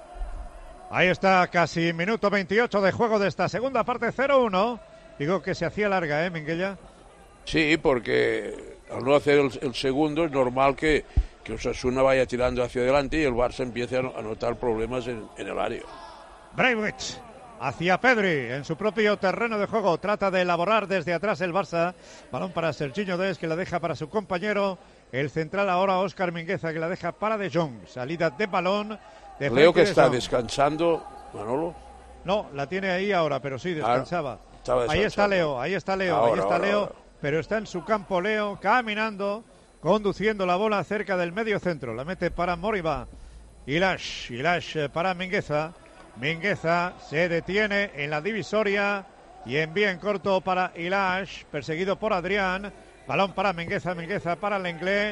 Ahí está, casi minuto veintiocho de juego de esta segunda parte, cero uno. Digo que se hacía larga, ¿eh, Minguella? Sí, porque al no hacer el, el segundo es normal que, que Osasuna vaya tirando hacia adelante y el Barça empiece a, no- a notar problemas en, en el área. Braithwaite hacia Pedri en su propio terreno de juego. Trata de elaborar desde atrás el Barça. Balón para Serginho Dest, que la deja para su compañero. El central ahora Óscar Mingueza, que la deja para De Jong. Salida de balón de Leo Frenkie que de está Jong. descansando, Manolo. No, la tiene ahí ahora, pero sí, descansaba. estaba Ahí está descansando. Leo, ahí está Leo, Ahora, ahí está ahora, Leo. ahora. Pero está en su campo Leo, caminando, conduciendo la bola cerca del medio centro. La mete para Moriba. Ilash, Ilash eh, para Mingueza. Mingueza se detiene en la divisoria y envía en corto para Ilash, perseguido por Adrián. Balón para Mingueza, Mingueza para Lenglet.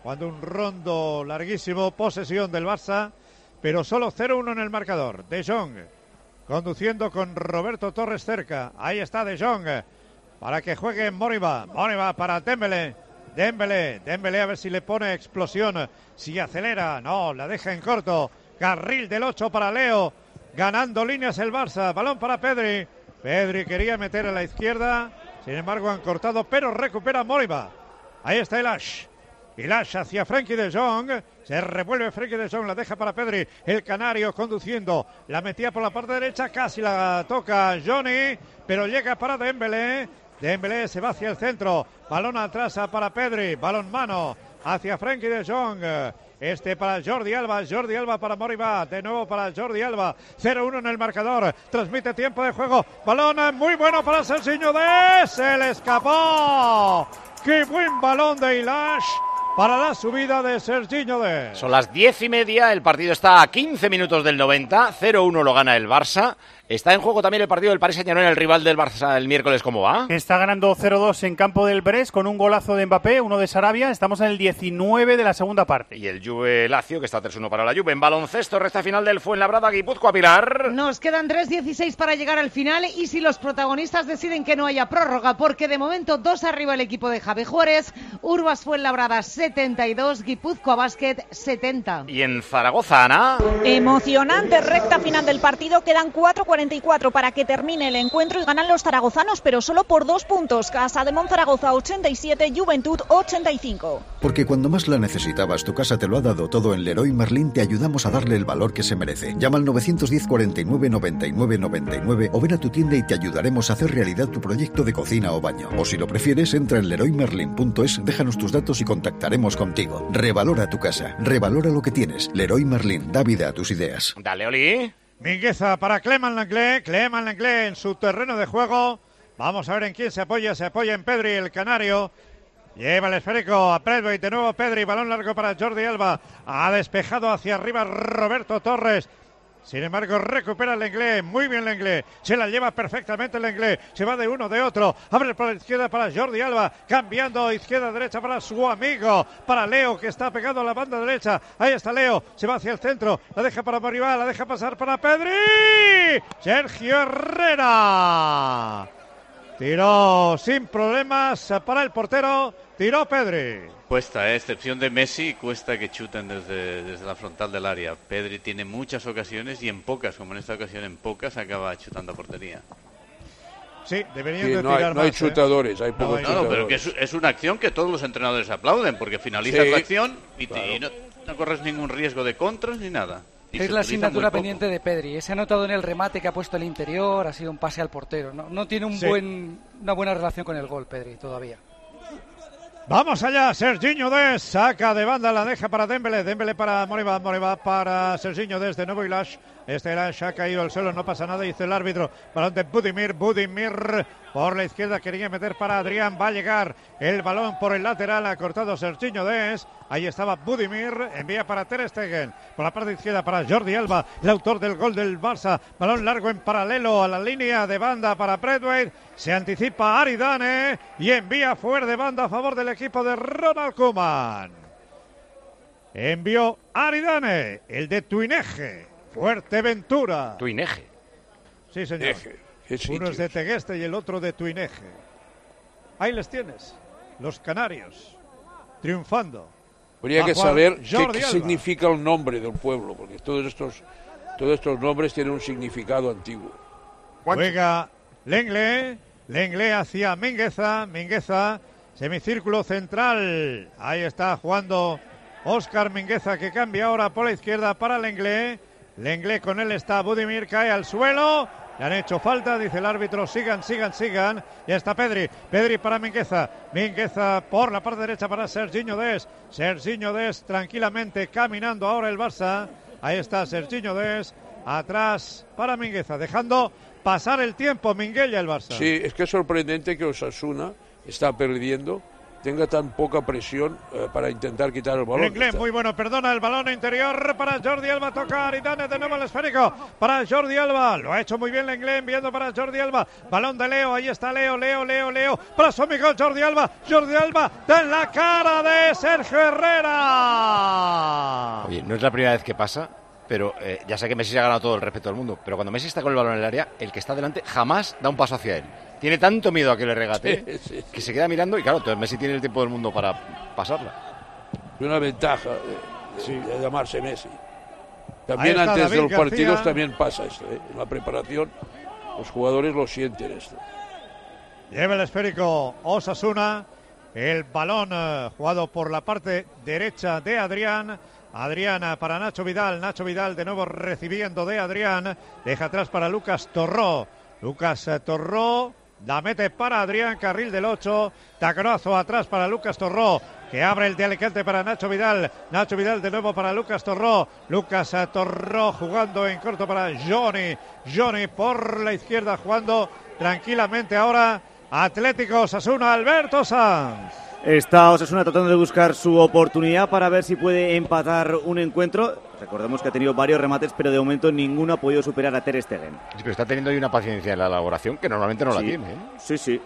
Cuando un rondo larguísimo, posesión del Barça, pero solo cero uno en el marcador. De Jong conduciendo con Roberto Torres cerca. Ahí está De Jong para que juegue Moriba. Moriba para Dembélé. Dembélé, Dembélé a ver si le pone explosión, si acelera. No, la deja en corto. Carril del ocho para Leo. Ganando líneas el Barça. Balón para Pedri. Pedri quería meter a la izquierda. Sin embargo han cortado, pero recupera Moriba. Ahí está el Ash. Ilash hacia Frenkie de Jong, se revuelve Frenkie de Jong, la deja para Pedri, el canario conduciendo, la metía por la parte derecha, casi la toca Johnny, pero llega para Dembélé, Dembélé se va hacia el centro, balón atrás para Pedri, balón mano hacia Frenkie de Jong, este para Jordi Alba, Jordi Alba para Moriba, de nuevo para Jordi Alba, cero uno en el marcador, transmite tiempo de juego, balón muy bueno para Serginho Dest, se le escapó, qué buen balón de Ilash para la subida de Serginho Dest. Son las diez y media, el partido está a quince minutos del noventa, cero uno lo gana el Barça. Está en juego también el partido del Paris Saint-Germain, el rival del Barça el miércoles, ¿cómo va? Está ganando cero dos en campo del Brest con un golazo de Mbappé, uno de Sarabia. Estamos en el diecinueve de la segunda parte. Y el Juve Lazio, que está tres uno para la Juve. En baloncesto, resta final del Fuenlabrada, Guipúzcoa, Pilar. Nos quedan tres dieciséis para llegar al final y si los protagonistas deciden que no haya prórroga, porque de momento dos arriba el equipo de Javi Juárez, Urbas Fuenlabrada setenta y dos, Guipúzcoa Basket setenta. Y en Zaragoza, Ana. Emocionante recta final del partido, quedan cuatro cuarenta y cuatro para que termine el encuentro y ganan los zaragozanos, pero solo por dos puntos. Casa de Monzaragoza ochenta y siete, Juventud ochenta y cinco. Porque cuando más la necesitabas, tu casa te lo ha dado todo. En Leroy Merlin te ayudamos a darle el valor que se merece. Llama al nueve uno cero, cuarenta y nueve, noventa y nueve, noventa y nueve o ven a tu tienda y te ayudaremos a hacer realidad tu proyecto de cocina o baño. O si lo prefieres, entra en leroy merlin punto es, déjanos tus datos y contactaremos contigo. Revalora tu casa, revalora lo que tienes. Leroy Merlin, da vida a tus ideas. Dale, Oli. Mingueza para Clément Lenglet, Clément Lenglet en su terreno de juego. Vamos a ver en quién se apoya, se apoya en Pedri, el canario. Lleva el esférico a Predway, de nuevo Pedri, balón largo para Jordi Alba. Ha despejado hacia arriba Roberto Torres. Sin embargo, recupera Lenglet, muy bien Lenglet, se la lleva perfectamente Lenglet, se va de uno, de otro, abre por la izquierda para Jordi Alba, cambiando izquierda-derecha para su amigo, para Leo, que está pegado a la banda derecha, ahí está Leo, se va hacia el centro, la deja para Moriba, la deja pasar para Pedri, Sergio Herrera, tiró sin problemas para el portero, tiró Pedri. Cuesta, ¿eh? Excepción de Messi, cuesta que chuten desde, desde la frontal del área. Pedri tiene muchas ocasiones y en pocas, como en esta ocasión en pocas, acaba chutando a portería. Sí, deberían sí, de no tirar hay, más, no hay ¿eh? chutadores, hay pocos no, chutadores. No, pero que es, es una acción que todos los entrenadores aplauden, porque finalizas sí, la acción y, claro. te, y no, no corres ningún riesgo de contras ni nada. Y es se la utiliza asignatura muy poco. pendiente de Pedri. Se ha notado en el remate que ha puesto el interior, ha sido un pase al portero. No, no tiene un Sí. buen, una buena relación con el gol, Pedri, todavía. Vamos allá, Serginho Dest saca de banda, la deja para Dembélé, Dembélé para Moriba, Moriba para Serginho Dest, de nuevo Ilash, este Ilash ha caído al suelo, no pasa nada, dice el árbitro, balón de Budimir, Budimir por la izquierda, quería meter para Adrián, va a llegar el balón por el lateral, ha cortado Serginho Dest, ahí estaba Budimir, envía para Ter Stegen, por la parte izquierda para Jordi Alba, el autor del gol del Barça, balón largo en paralelo a la línea de banda para Braithwaite, se anticipa Aridane y envía fuera de banda a favor del equipo de Ronald Koeman. Envió Aridane, el de Tuineje, Fuerteventura. Tuineje. Sí, señor. Uno es de Tegueste y el otro de Tuineje. Ahí les tienes, los canarios, triunfando. Habría que Bajo saber qué, Jordi qué Alba. significa el nombre del pueblo, porque todos estos, todos estos nombres tienen un significado antiguo. Juega Lenglet, Lenglet hacia Mingueza, Mingueza, semicírculo central. Ahí está jugando Óscar Mingueza, que cambia ahora por la izquierda para Lenglet. Lenglet con él está Budimir, cae al suelo. Le han hecho falta, dice el árbitro, sigan, sigan, sigan. Ya está Pedri, Pedri para Mingueza. Mingueza por la parte derecha para Serginho Dest. Serginho Dest tranquilamente caminando ahora el Barça. Ahí está Serginho Dest, atrás para Mingueza, dejando pasar el tiempo Minguella el Barça. Sí, es que es sorprendente que Osasuna está perdiendo tenga tan poca presión eh, para intentar quitar el balón. Lenglet, muy bueno, perdona, el balón interior para Jordi Alba, toca Aridane, de nuevo el esférico para Jordi Alba, lo ha hecho muy bien Lenglet, enviando para Jordi Alba, balón de Leo, ahí está Leo, Leo, Leo, Leo, para su amigo Jordi Alba, Jordi Alba, en la cara de Sergio Herrera. Oye, no es la primera vez que pasa, pero eh, ya sé que Messi se ha ganado todo el respeto del mundo, pero cuando Messi está con el balón en el área, el que está delante jamás da un paso hacia él. Tiene tanto miedo a que le regate sí, sí, sí. que se queda mirando y claro, entonces Messi tiene el tiempo del mundo para pasarla. Es una ventaja de, de, sí. de llamarse Messi. También antes David de los García. partidos también pasa esto, ¿eh? En la preparación los jugadores lo sienten esto. Lleva el esférico Osasuna, el balón eh, jugado por la parte derecha de Adrián. Adrián para Nacho Vidal, Nacho Vidal de nuevo recibiendo de Adrián, deja atrás para Lucas Torró, Lucas Torró la mete para Adrián, carril del ocho, taconazo atrás para Lucas Torró, que abre el de Alicante para Nacho Vidal, Nacho Vidal de nuevo para Lucas Torró, Lucas Torró jugando en corto para Johnny, Johnny por la izquierda jugando tranquilamente ahora Atlético Osasuna, Alberto Sanz. Está Osasuna tratando de buscar su oportunidad para ver si puede empatar un encuentro. Recordemos que ha tenido varios remates, pero de momento ninguno ha podido superar a Ter Stegen. Sí, pero está teniendo ahí una paciencia en la elaboración que normalmente no sí. la tiene. ¿eh? Sí, sí.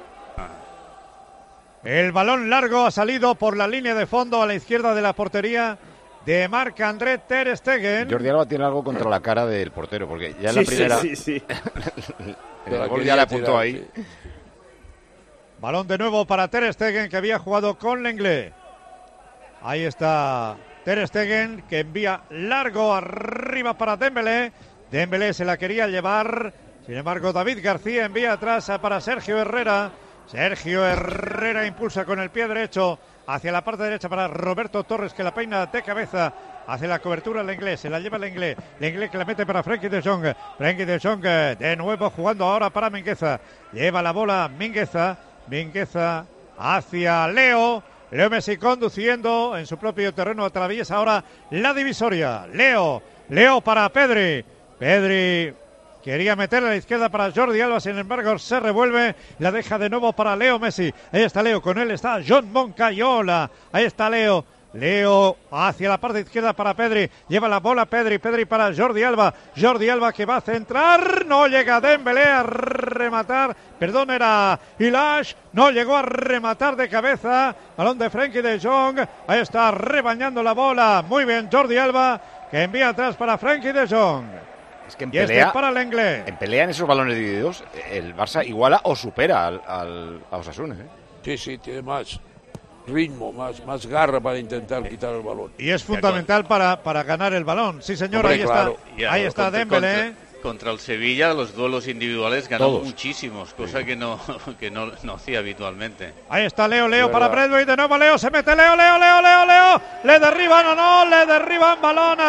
El balón largo ha salido por la línea de fondo a la izquierda de la portería de Marc-André Ter Stegen. Jordi Alba tiene algo contra la cara del portero, porque ya en sí, la primera... Sí, sí, sí. el gol ya le apuntó tirar, ahí. Sí. Balón de nuevo para Ter Stegen, que había jugado con Lenglet. Ahí está Ter Stegen, que envía largo arriba para Dembélé. Dembélé se la quería llevar. Sin embargo, David García envía atrás para Sergio Herrera. Sergio Herrera impulsa con el pie derecho hacia la parte derecha para Roberto Torres, que la peina de cabeza. Hace la cobertura Lenglet, se la lleva Lenglet. Lenglet que la mete para Frenkie de Jong. Frenkie de Jong de nuevo jugando ahora para Mingueza. Lleva la bola Mingueza. Mingueza hacia Leo. Leo Messi conduciendo en su propio terreno. Atraviesa ahora la divisoria. Leo. Leo para Pedri. Pedri quería meter a la izquierda para Jordi Alba. Sin embargo, se revuelve. La deja de nuevo para Leo Messi. Ahí está Leo. Con él está John Moncayola. Ahí está Leo. Leo hacia la parte izquierda para Pedri, lleva la bola Pedri, Pedri para Jordi Alba, Jordi Alba que va a centrar, no llega Dembélé a rematar, perdón, era Ilash, no llegó a rematar de cabeza, balón de Frenkie de Jong, ahí está rebañando la bola, muy bien Jordi Alba, que envía atrás para Frenkie de Jong. Es que en y pelea, este para Lenglet. En pelea en esos balones divididos, el Barça iguala o supera al, al a Osasuna, ¿eh? Sí, sí, tiene más ritmo, más, más garra para intentar quitar el balón. Y es fundamental para, para ganar el balón. Sí, señor, Hombre, ahí claro. está, Ya, ahí está contra, Dembélé. Contra, contra el Sevilla, los duelos individuales ganó Todos. muchísimos, cosa sí. que no que no, no hacía habitualmente. Ahí está Leo, Leo para Bradway, de nuevo Leo, se mete Leo, Leo, Leo, Leo, Leo, le derriban o no, le derriban balón,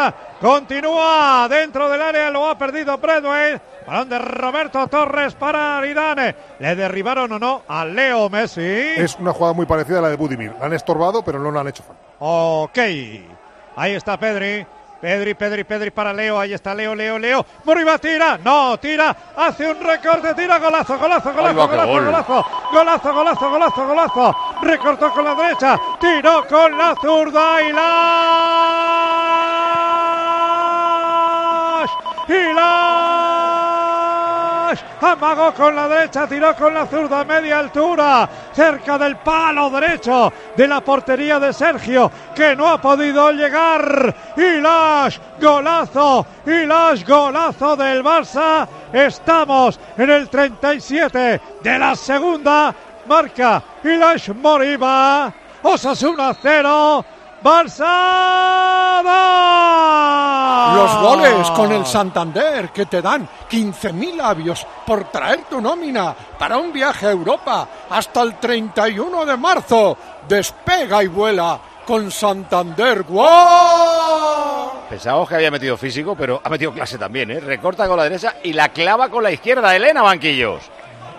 continúa dentro del área, lo ha perdido Bradway. Balón de Roberto Torres para Aridane. ¿Le derribaron o no a Leo Messi? Es una jugada muy parecida a la de Budimir. La han estorbado, pero no la han hecho falta. Ok. Ahí está Pedri. Pedri, Pedri, Pedri para Leo. Ahí está Leo, Leo, Leo. Moriba tira. No, tira. Hace un recorte. Tira. Golazo, golazo, golazo, va, golazo, gol. golazo. Golazo, golazo, golazo, golazo. Recortó con la derecha. Tiró con la zurda. Y la... Y la... amagó con la derecha, tiró con la zurda a media altura, cerca del palo derecho de la portería de Sergio, que no ha podido llegar. Ilash, golazo, Ilash, golazo del Barça. Estamos en el treinta y siete de la segunda, marca Ilash Moriba. Osasuna cero, Barça dos. Los goles con el Santander que te dan quince mil labios por traer tu nómina para un viaje a Europa hasta el treinta y uno de marzo. Despega y vuela con Santander. ¡Wow! Pensábamos que había metido físico, pero ha metido clase también, ¿eh? Recorta con la derecha y la clava con la izquierda. Elena Banquillos.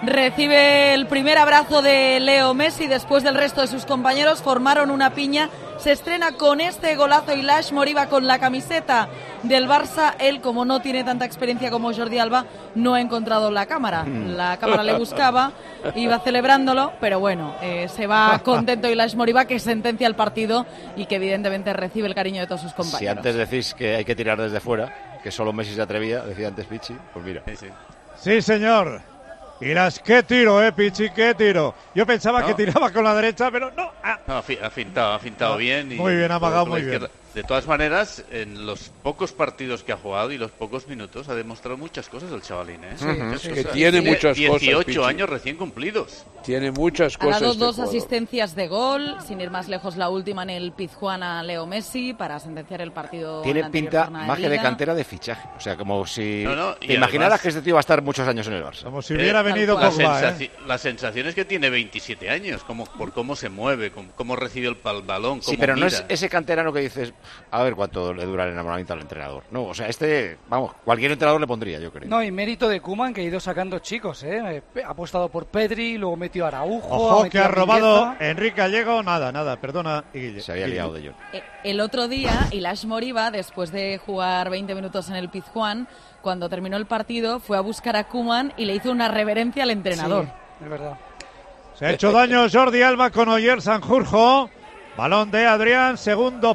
Recibe el primer abrazo de Leo Messi después del resto de sus compañeros. Formaron una piña se estrena con este golazo y Ilaix Moriba con la camiseta del Barça. Él, como no tiene tanta experiencia como Jordi Alba, no ha encontrado la cámara. La cámara le buscaba, iba celebrándolo, pero bueno, eh, se va contento Ilaix Moriba, que sentencia el partido y que evidentemente recibe el cariño de todos sus compañeros. Si antes decís que hay que tirar desde fuera, que solo Messi se atrevía, decía antes Pichi, pues mira. Sí, sí. Sí, señor. Y las qué tiro, eh, Pichi, qué tiro. Yo pensaba no. que tiraba con la derecha, pero no. Ah. No, ha fintado, ha fintado no. bien. Y muy bien, ha amagado muy bien. De todas maneras, en los pocos partidos que ha jugado y los pocos minutos ha demostrado muchas cosas el chavalín, ¿eh? Sí, uh-huh. Es que tiene muchas dieciocho cosas. dieciocho años recién cumplidos. Tiene muchas cosas. Ha dado este dos jugador. asistencias de gol, sin ir más lejos la última en el Pizjuán a Leo Messi para sentenciar el partido. Tiene en pinta de magia Liga. de cantera de fichaje. O sea, como si no, no, te imaginaras además, que este tío va a estar muchos años en el Barça. Como si hubiera eh, venido la, Pogba, sensaci- ¿eh? la sensación es que tiene veintisiete años, como, por cómo se mueve, cómo, cómo recibe el, el balón, cómo Sí, pero mira. no es ese canterano que dices, a ver cuánto le dura el enamoramiento al entrenador. No, o sea, este, vamos, cualquier entrenador le pondría, yo creo. No, y mérito de Koeman, que ha ido sacando chicos, ¿eh? Ha apostado por Pedri, luego metió a Araujo. Ojo, ha que ha robado Enrique Gallego. Nada, nada, perdona, Guille. Se había Guille. liado de John. El otro día, Ilaix Moriba, después de jugar veinte minutos en el Pizjuán, cuando terminó el partido, fue a buscar a Koeman y le hizo una reverencia al entrenador. Sí, es verdad. Se ha hecho daño Jordi Alba con Oyer Sanjurjo. Balón de Adrián, segundo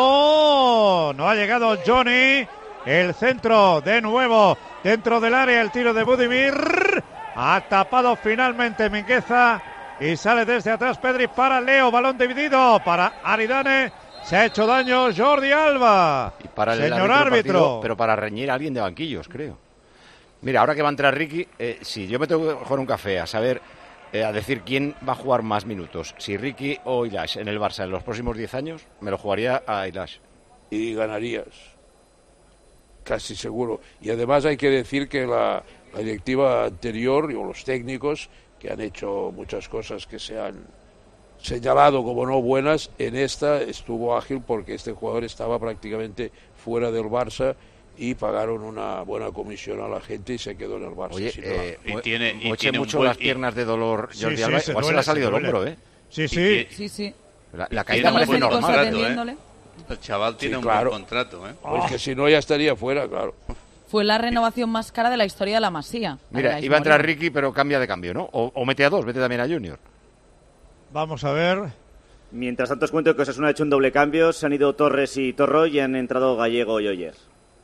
palo. No ha llegado Johnny. El centro de nuevo dentro del área, el tiro de Budimir. Ha tapado finalmente Mingueza y sale desde atrás Pedri para Leo. Balón dividido para Aridane. Se ha hecho daño Jordi Alba. Y para el señor árbitro, árbitro. Partido, pero para reñir a alguien de banquillos, creo. Mira, ahora que va a entrar Ricky, eh, si yo me tengo que jugar un café a saber, eh, a decir quién va a jugar más minutos, si Ricky o Ilaix en el Barça en los próximos diez años, me lo jugaría a Ilaix. Y ganarías. Casi seguro. Y además hay que decir que la, la directiva anterior o los técnicos que han hecho muchas cosas que se han señalado como no buenas, en esta estuvo ágil porque este jugador estaba prácticamente fuera del Barça y pagaron una buena comisión a la gente y se quedó en el Barça. Oye, si eh, no, y tiene, y mueche tiene mucho buen, las piernas de dolor Jordi sí, Alba, sí, igual duele, se le ha salido el duele. hombro, ¿eh? Sí, sí. Sí, sí. La, la caída Tiene parece un buen normal. contrato, ¿eh? El chaval tiene Sí, un claro. buen contrato, ¿eh? Pues que si no ya estaría fuera, claro. Fue la renovación más cara de la historia de la Masía. Mira, iba a entrar Ricky, pero cambia de cambio, ¿no? O, o mete a dos, mete también a Junior. Vamos a ver. Mientras tanto os cuento que Osasuna ha hecho un doble cambio. Se han ido Torres y Torro y han entrado Gallego y Oyer.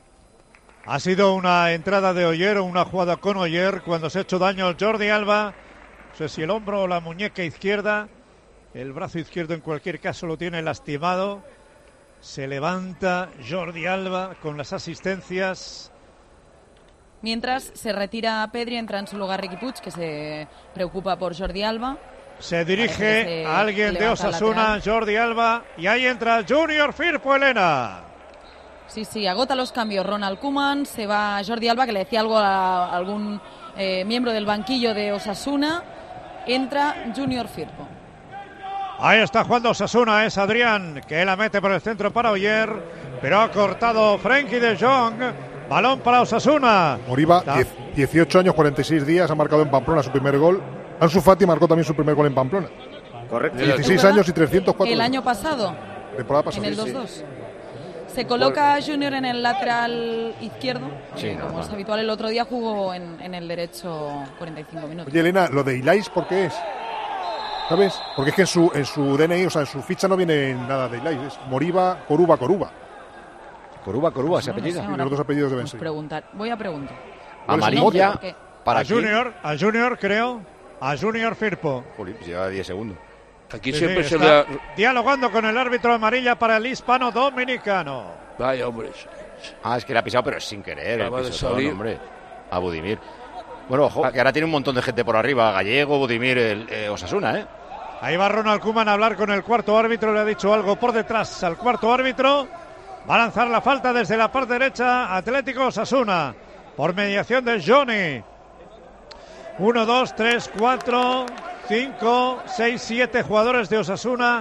Ha sido una entrada de Oyer o una jugada con Oyer cuando se ha hecho daño Jordi Alba. No sé si el hombro o la muñeca izquierda. El brazo izquierdo en cualquier caso lo tiene lastimado. Se levanta Jordi Alba con las asistencias. Mientras se retira Pedri, entra en su lugar Riqui Puig, que se preocupa por Jordi Alba. Se dirige se a alguien de levanta Osasuna, lateral. Jordi Alba, y ahí entra Junior Firpo, Elena. Sí, sí, agota los cambios Ronald Koeman, se va Jordi Alba, que le decía algo a algún eh, miembro del banquillo de Osasuna. Entra Junior Firpo. Ahí está jugando Osasuna, es Adrián, que la mete por el centro para Oyer, pero ha cortado Frenkie de Jong. Balón para Osasuna. Moriba, dieciocho años, cuarenta y seis días, ha marcado en Pamplona su primer gol. Ansu Fati marcó también su primer gol en Pamplona. Correcto. dieciséis años y trescientos cuatro. El año pasado, Temporada pasada. en el Sí, dos dos. sí. Se coloca Junior en el lateral izquierdo. Sí, como normal. es habitual, el otro día jugó en, en el derecho cuarenta y cinco minutos. Oye, Elena, lo de Ilaix, ¿por qué es? ¿Sabes? Porque es que en su, en su D N I, o sea, en su ficha no viene nada de Ilaix. Es Moriba, Coruba, Coruba. Coruba, Coruba, se No, no apellida. sé, Y los dos apellidos deben Vamos a ser. preguntar. Voy a preguntar. Amarilla Porque- para a aquí. Junior, a Junior creo, a Junior Firpo. Jolín, pues lleva diez segundos. Aquí Sí, siempre sí, se está le ha... dialogando con el árbitro amarilla para el hispano dominicano. Vaya, hombre. Ah, es que le ha pisado, pero sin querer. Acaba El de pisotón, salir. hombre. A Budimir. Bueno, ojo, que ahora tiene un montón de gente por arriba. Gallego, Budimir, el, eh, Osasuna, ¿eh? Ahí va Ronald Koeman a hablar con el cuarto árbitro. Le ha dicho algo por detrás al cuarto árbitro. Va a lanzar la falta desde la parte derecha. Atlético Osasuna. Por mediación de Johnny. Uno, dos, tres, cuatro, cinco, seis, siete jugadores de Osasuna.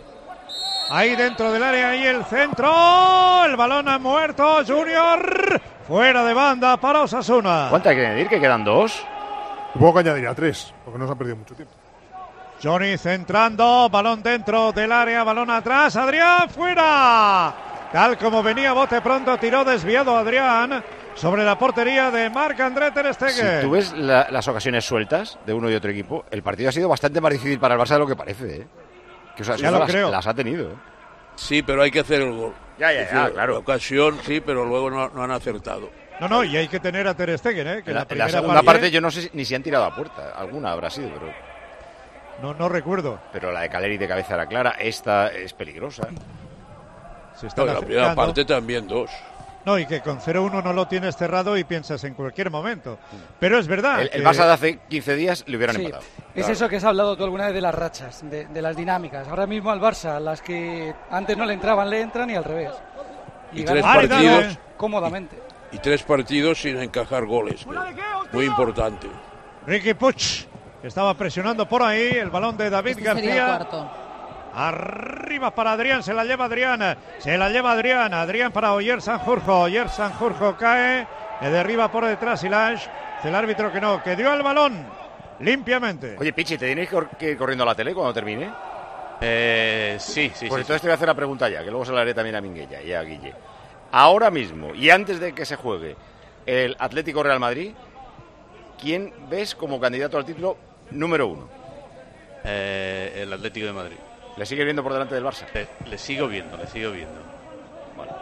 Ahí dentro del área, ahí el centro. El balón ha muerto. Junior. Fuera de banda para Osasuna. ¿Cuánto hay que añadir? ¿Que quedan dos? Supongo que añadiría tres, porque no se ha perdido mucho tiempo. Johnny centrando, balón dentro del área, balón atrás, Adrián fuera. Tal como venía bote pronto, tiró desviado Adrián sobre la portería de Marc-André ter Stegen. Si tú ves la, las ocasiones sueltas de uno y otro equipo, el partido ha sido bastante más difícil para el Barça de lo que parece, ¿eh? Que, o sea, ya lo las, creo. Las ha tenido, ¿eh? Sí, pero hay que hacer el gol. Ya, ya, ya, decir, claro. La ocasión sí, pero luego no, no han acertado. No, no, y hay que tener a ter Stegen, ¿eh? Que en la, la, en la segunda parte, parte yo no sé si, ni si han tirado a puerta. Alguna habrá sido, pero... No, no recuerdo. Pero la de Caleri de cabeza era clara. Esta es peligrosa. Se está no, la primera parte también dos. No, y que con cero uno no lo tienes cerrado y piensas en cualquier momento. Pero es verdad. El, que... el Barça de hace quince días le hubieran sí, empatado. Es Claro. eso que has hablado tú alguna vez de las rachas, de, de las dinámicas. Ahora mismo al Barça, las que antes no le entraban, le entran y al revés. Y, y ganan tres partidos cómodamente. Y, y tres partidos sin encajar goles. Muy importante. Riqui Puig estaba presionando por ahí el balón de David Este García. sería el cuarto. Arriba para Adrián, se la lleva Adrián, se la lleva Adrián, Adrián para Oyer Sanjurjo, Oyer Sanjurjo cae, le derriba por detrás Ilaix, el árbitro que no, que dio el balón limpiamente. Oye, Pichi, ¿te tienes que ir corriendo a la tele cuando termine? Eh, sí, sí, Pues sí. entonces te voy a hacer la pregunta ya, que luego se la haré también a Minguella y a Guille. Ahora mismo, y antes de que se juegue el Atlético Real Madrid, ¿quién ves como candidato al título número uno? Eh, el Atlético de Madrid. ¿Le sigue viendo por delante del Barça? Le, le sigo viendo, le sigo viendo. Vale.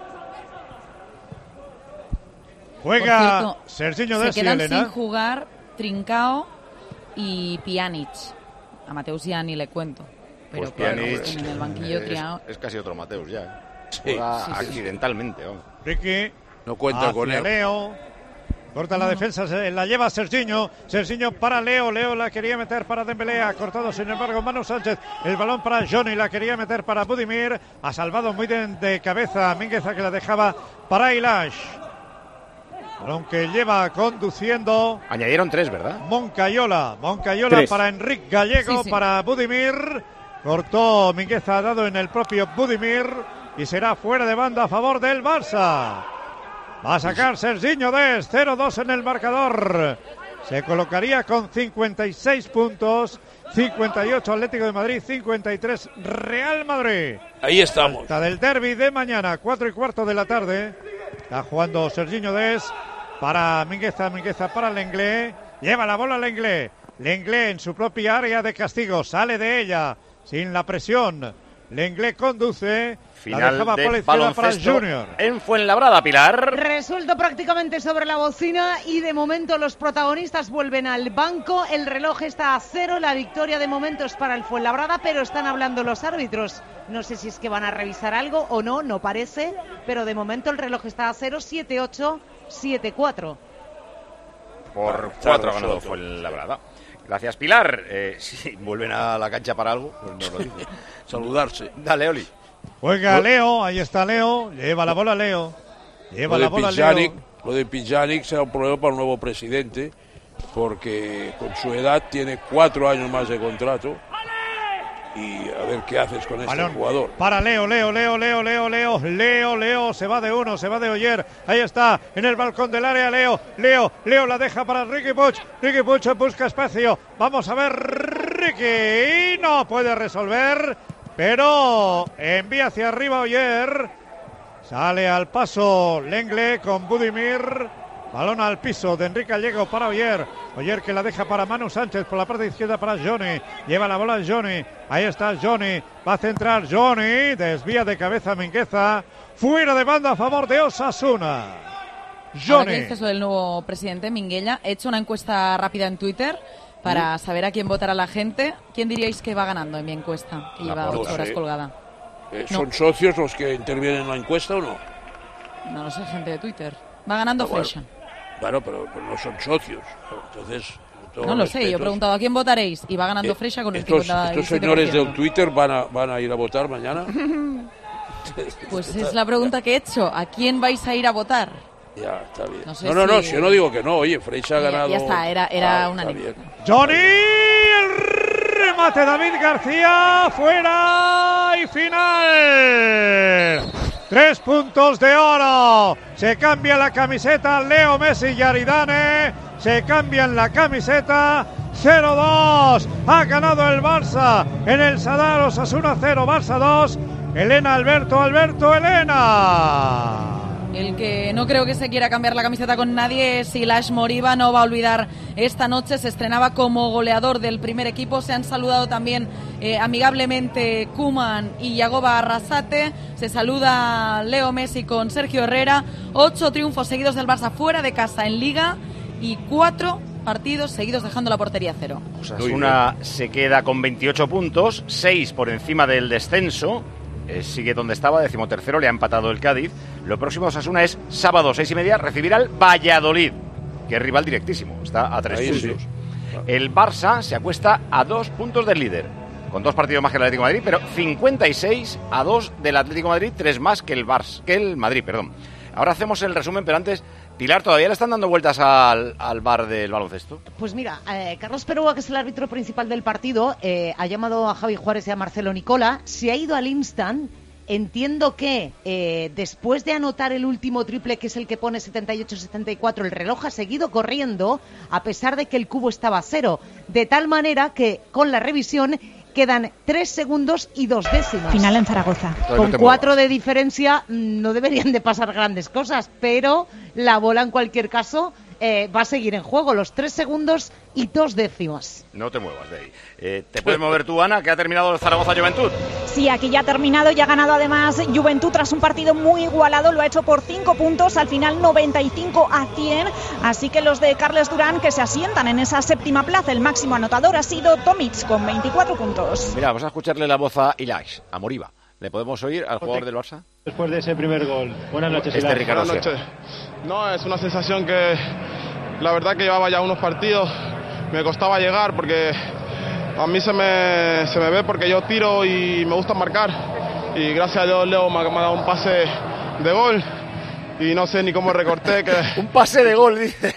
Juega Por cierto, Serginho se Dest y quedan Elena. sin jugar Trincao y Pjanic. A Mateus ya ni le cuento. Pero Pues claro, Pjanic estén en el banquillo es, Trincao. es casi otro Mateus ya. ¿eh? Sí. Juega Sí, sí, sí. accidentalmente, vamos. Ricky No cuenta con hacia él. Leo. Corta la defensa, se la lleva Serginho. Serginho para Leo. Leo la quería meter para Dembélé. Ha cortado, sin embargo, Manu Sánchez. El balón para Johnny. La quería meter para Budimir. Ha salvado muy de, de cabeza a Mingueza, que la dejaba para Ilaix. Balón que lleva conduciendo Añadieron tres, ¿verdad? Moncayola. Moncayola Tres. para Enric Gallego. Sí, sí. Para Budimir. Cortó Mingueza, ha dado en el propio Budimir. Y será fuera de banda a favor del Barça. Va a sacar Serginho Dest, cero dos en el marcador. Se colocaría con cincuenta y seis puntos, cincuenta y ocho Atlético de Madrid, cincuenta y tres Real Madrid. Ahí estamos. Hasta del derbi de mañana, cuatro y cuarto de la tarde. Está jugando Serginho Dest para Mingueza, Mingueza para Lenglet. Lleva la bola Lenglet. Lenglet en su propia área de castigo, sale de ella sin la presión. Lenglet conduce. La Final dejaba por la de izquierda para baloncesto Junior. en Fuenlabrada, Pilar. Resuelto prácticamente sobre la bocina y de momento los protagonistas vuelven al banco. El reloj está a cero, la victoria de momento es para el Fuenlabrada, pero están hablando los árbitros. No sé si es que van a revisar algo o no, no parece, pero de momento el reloj está a cero, siete ocho, siete cuatro. Por Está cuatro ha ganado resuelto. Fuenlabrada. Gracias, Pilar. Eh, si vuelven a la cancha para algo, pues nos lo dicen. Saludarse. Dale, Oli. Juega Leo, ahí está Leo, lleva la bola Leo, lleva Lo la de bola Pjanic, Leo. lo de Pjanic será un problema para el nuevo presidente, porque con su edad tiene cuatro años más de contrato. Y a ver qué haces con este Balón jugador. para Leo, Leo, Leo, Leo, Leo, Leo, Leo, Leo, se va de uno, se va de Oyer, ahí está, en el balcón del área Leo, Leo, Leo la deja para Riqui Puig, Riqui Puig busca espacio, vamos a ver Riqui, no puede resolver, pero envía hacia arriba Oyer, sale al paso Lenglet con Budimir. Balón al piso de Enrique Gallego para Oyer. Oyer que la deja para Manu Sánchez por la parte izquierda para Johnny. Lleva la bola Johnny. Ahí está Johnny. Va a centrar Johnny. Desvía de cabeza Mingueza. Fuera de banda a favor de Osasuna. Ahora que Johnny. dices lo del nuevo presidente Minguella, he hecho una encuesta rápida en Twitter para saber a quién votará la gente. ¿Quién diríais que va ganando en mi encuesta? Que lleva Laporta. ocho horas Sí. colgada. Eh, No. ¿Son socios los que intervienen en la encuesta o no? No lo sé, gente de Twitter. Va ganando Ah, bueno. Flecha. Claro, pero, pero no son socios. Entonces, con todo No lo sé, yo he respeto, preguntado a quién votaréis y va ganando eh, Flecha con el estos, cincuenta y siete por ciento. estos señores del Twitter van a, van a ir a votar mañana. Pues es la pregunta que he hecho. ¿A quién vais a ir a votar? Ya, está bien. No sé No, no, no, si- si yo no digo que no. Oye, Freixa ha Ya- ganado. ya está, era- era Ah, una está anécdota. bien. Johnny. El remate David García. Fuera y final. Tres puntos de oro. Se cambia la camiseta Leo Messi y Aridane. Se cambian la camiseta. cero dos. Ha ganado el Barça en el Sadar. Osasuna cero, Barça dos. Elena, Alberto, Alberto, Elena. El que no creo que se quiera cambiar la camiseta con nadie es Ilaix Moriba. No va a olvidar esta noche, se estrenaba como goleador del primer equipo. Se han saludado también eh, amigablemente Koeman y Yagoba Arrasate. Se saluda Leo Messi con Sergio Herrera. Ocho triunfos seguidos del Barça fuera de casa en Liga y cuatro partidos seguidos dejando la portería cero. Osasuna se queda con veintiocho puntos, seis por encima del descenso. Eh, sigue donde estaba, decimotercero, le ha empatado el Cádiz. Lo próximo de Osasuna es sábado, seis y media, recibir al Valladolid, que es rival directísimo, está a tres Ahí puntos. sí. El Barça se acuesta a dos puntos del líder, con dos partidos más que el Atlético de Madrid, pero cincuenta y seis a dos del Atlético de Madrid, tres más que el Barça, que el Madrid, perdón. Ahora hacemos el resumen, pero antes, Pilar, ¿todavía le están dando vueltas al, al bar del baloncesto? Pues mira, eh, Carlos Perúa, que es el árbitro principal del partido, eh, ha llamado a Javi Juárez y a Marcelo Nicola, se ha ido al instant. Entiendo que eh, después de anotar el último triple, que es el que pone setenta y ocho setenta y cuatro, el reloj ha seguido corriendo a pesar de que el cubo estaba a cero, de tal manera que con la revisión quedan tres segundos y dos décimas. Final en Zaragoza. Con cuatro de diferencia no deberían de pasar grandes cosas, pero la bola en cualquier caso eh, va a seguir en juego, los tres segundos y dos décimas. No te muevas de ahí. Eh, ¿Te puedes mover tú, Ana, que ha terminado el Zaragoza Juventud? Sí, aquí ya ha terminado y ha ganado además Juventud tras un partido muy igualado. Lo ha hecho por cinco puntos, al final noventa y cinco a cien. Así que los de Carles Durán, que se asientan en esa séptima plaza. El máximo anotador ha sido Tomic con veinticuatro puntos. Mira, vamos a escucharle la voz a Ilaix, a Moriba. ¿Le podemos oír al jugador del Barça? Después de ese primer gol. Buenas noches, este Ilaix. Ricardo Buenas Sierra. noches. No, es una sensación que la verdad que llevaba ya unos partidos. Me costaba llegar porque a mí se me, se me ve porque yo tiro y me gusta marcar. Y gracias a Dios Leo me ha, me ha dado un pase de gol. Y no sé ni cómo recorté que... Un pase de gol, dice.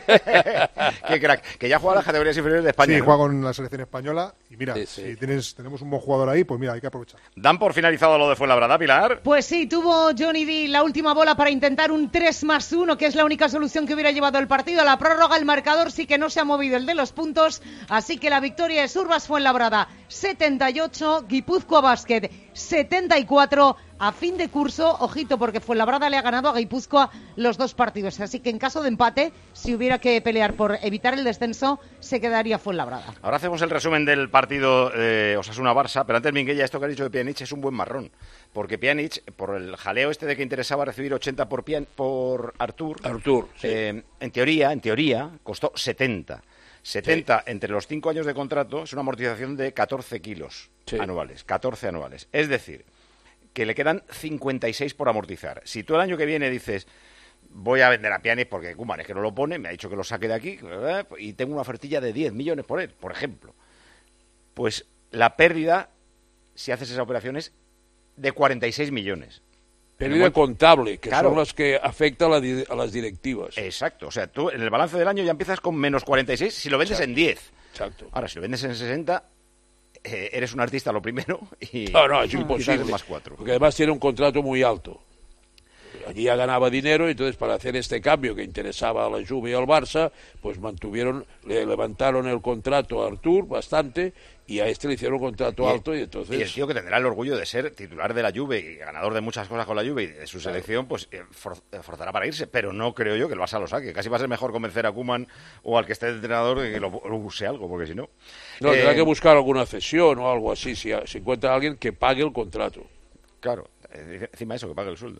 Qué crack. Que ya juega las categorías inferiores de España. Sí, ¿no? juega con la selección española. Y mira, Sí, sí. si tienes, tenemos un buen jugador ahí, pues mira, hay que aprovechar. Dan por finalizado lo de Fuenlabrada, Pilar. Pues sí, tuvo Johnny D la última bola para intentar un tres más uno, que es la única solución que hubiera llevado el partido a la prórroga. El marcador sí que no se ha movido, el de los puntos, así que la victoria es Urbas Fuenlabrada setenta y ocho, Guipúzcoa Basket setenta y cuatro. A fin de curso, ojito, porque Fuenlabrada le ha ganado a Guipúzcoa los dos partidos, así que en caso de empate, si hubiera que pelear por evitar el descenso, se quedaría Fuenlabrada. Ahora hacemos el resumen del partido eh, Osasuna-Barça, pero antes, Minguella, esto que has dicho de Pjanic es un buen marrón, porque Pjanic, por el jaleo este de que interesaba recibir ochenta por, Pian, por Artur, Artur sí. eh, en teoría, en teoría, costó setenta. setenta sí. Entre los cinco años de contrato es una amortización de catorce kilos sí. anuales, catorce anuales. Es decir, que le quedan cincuenta y seis por amortizar. Si tú el año que viene dices, voy a vender a Pjanic porque Koeman es que no lo pone, me ha dicho que lo saque de aquí, y tengo una ofertilla de diez millones por él, por ejemplo, pues la pérdida, si haces esa operación, es de cuarenta y seis millones. Pérdida contable, que claro. son las que afectan a, la, a las directivas. Exacto, o sea, tú en el balance del año ya empiezas con menos cuarenta y seis si lo vendes Exacto. en diez. Exacto. Ahora, si lo vendes en sesenta... Eh, eres un artista lo primero y no, no, es y imposible, más cuatro. Porque además tiene un contrato muy alto. Allí ya ganaba dinero y entonces para hacer este cambio que interesaba a la Juve y al Barça, pues mantuvieron, le levantaron el contrato a Artur bastante y a este le hicieron un contrato y, alto y entonces... Y el tío que tendrá el orgullo de ser titular de la Juve y ganador de muchas cosas con la Juve y de su claro. selección, pues eh, for, eh, forzará para irse, pero no creo yo que el Barça lo saque. Casi va a ser mejor convencer a Koeman o al que esté de entrenador de que lo, lo use algo, porque si no... No, eh, tendrá que buscar alguna cesión o algo así, si, si encuentra a alguien que pague el contrato. Claro, eh, encima de eso, que pague el sueldo.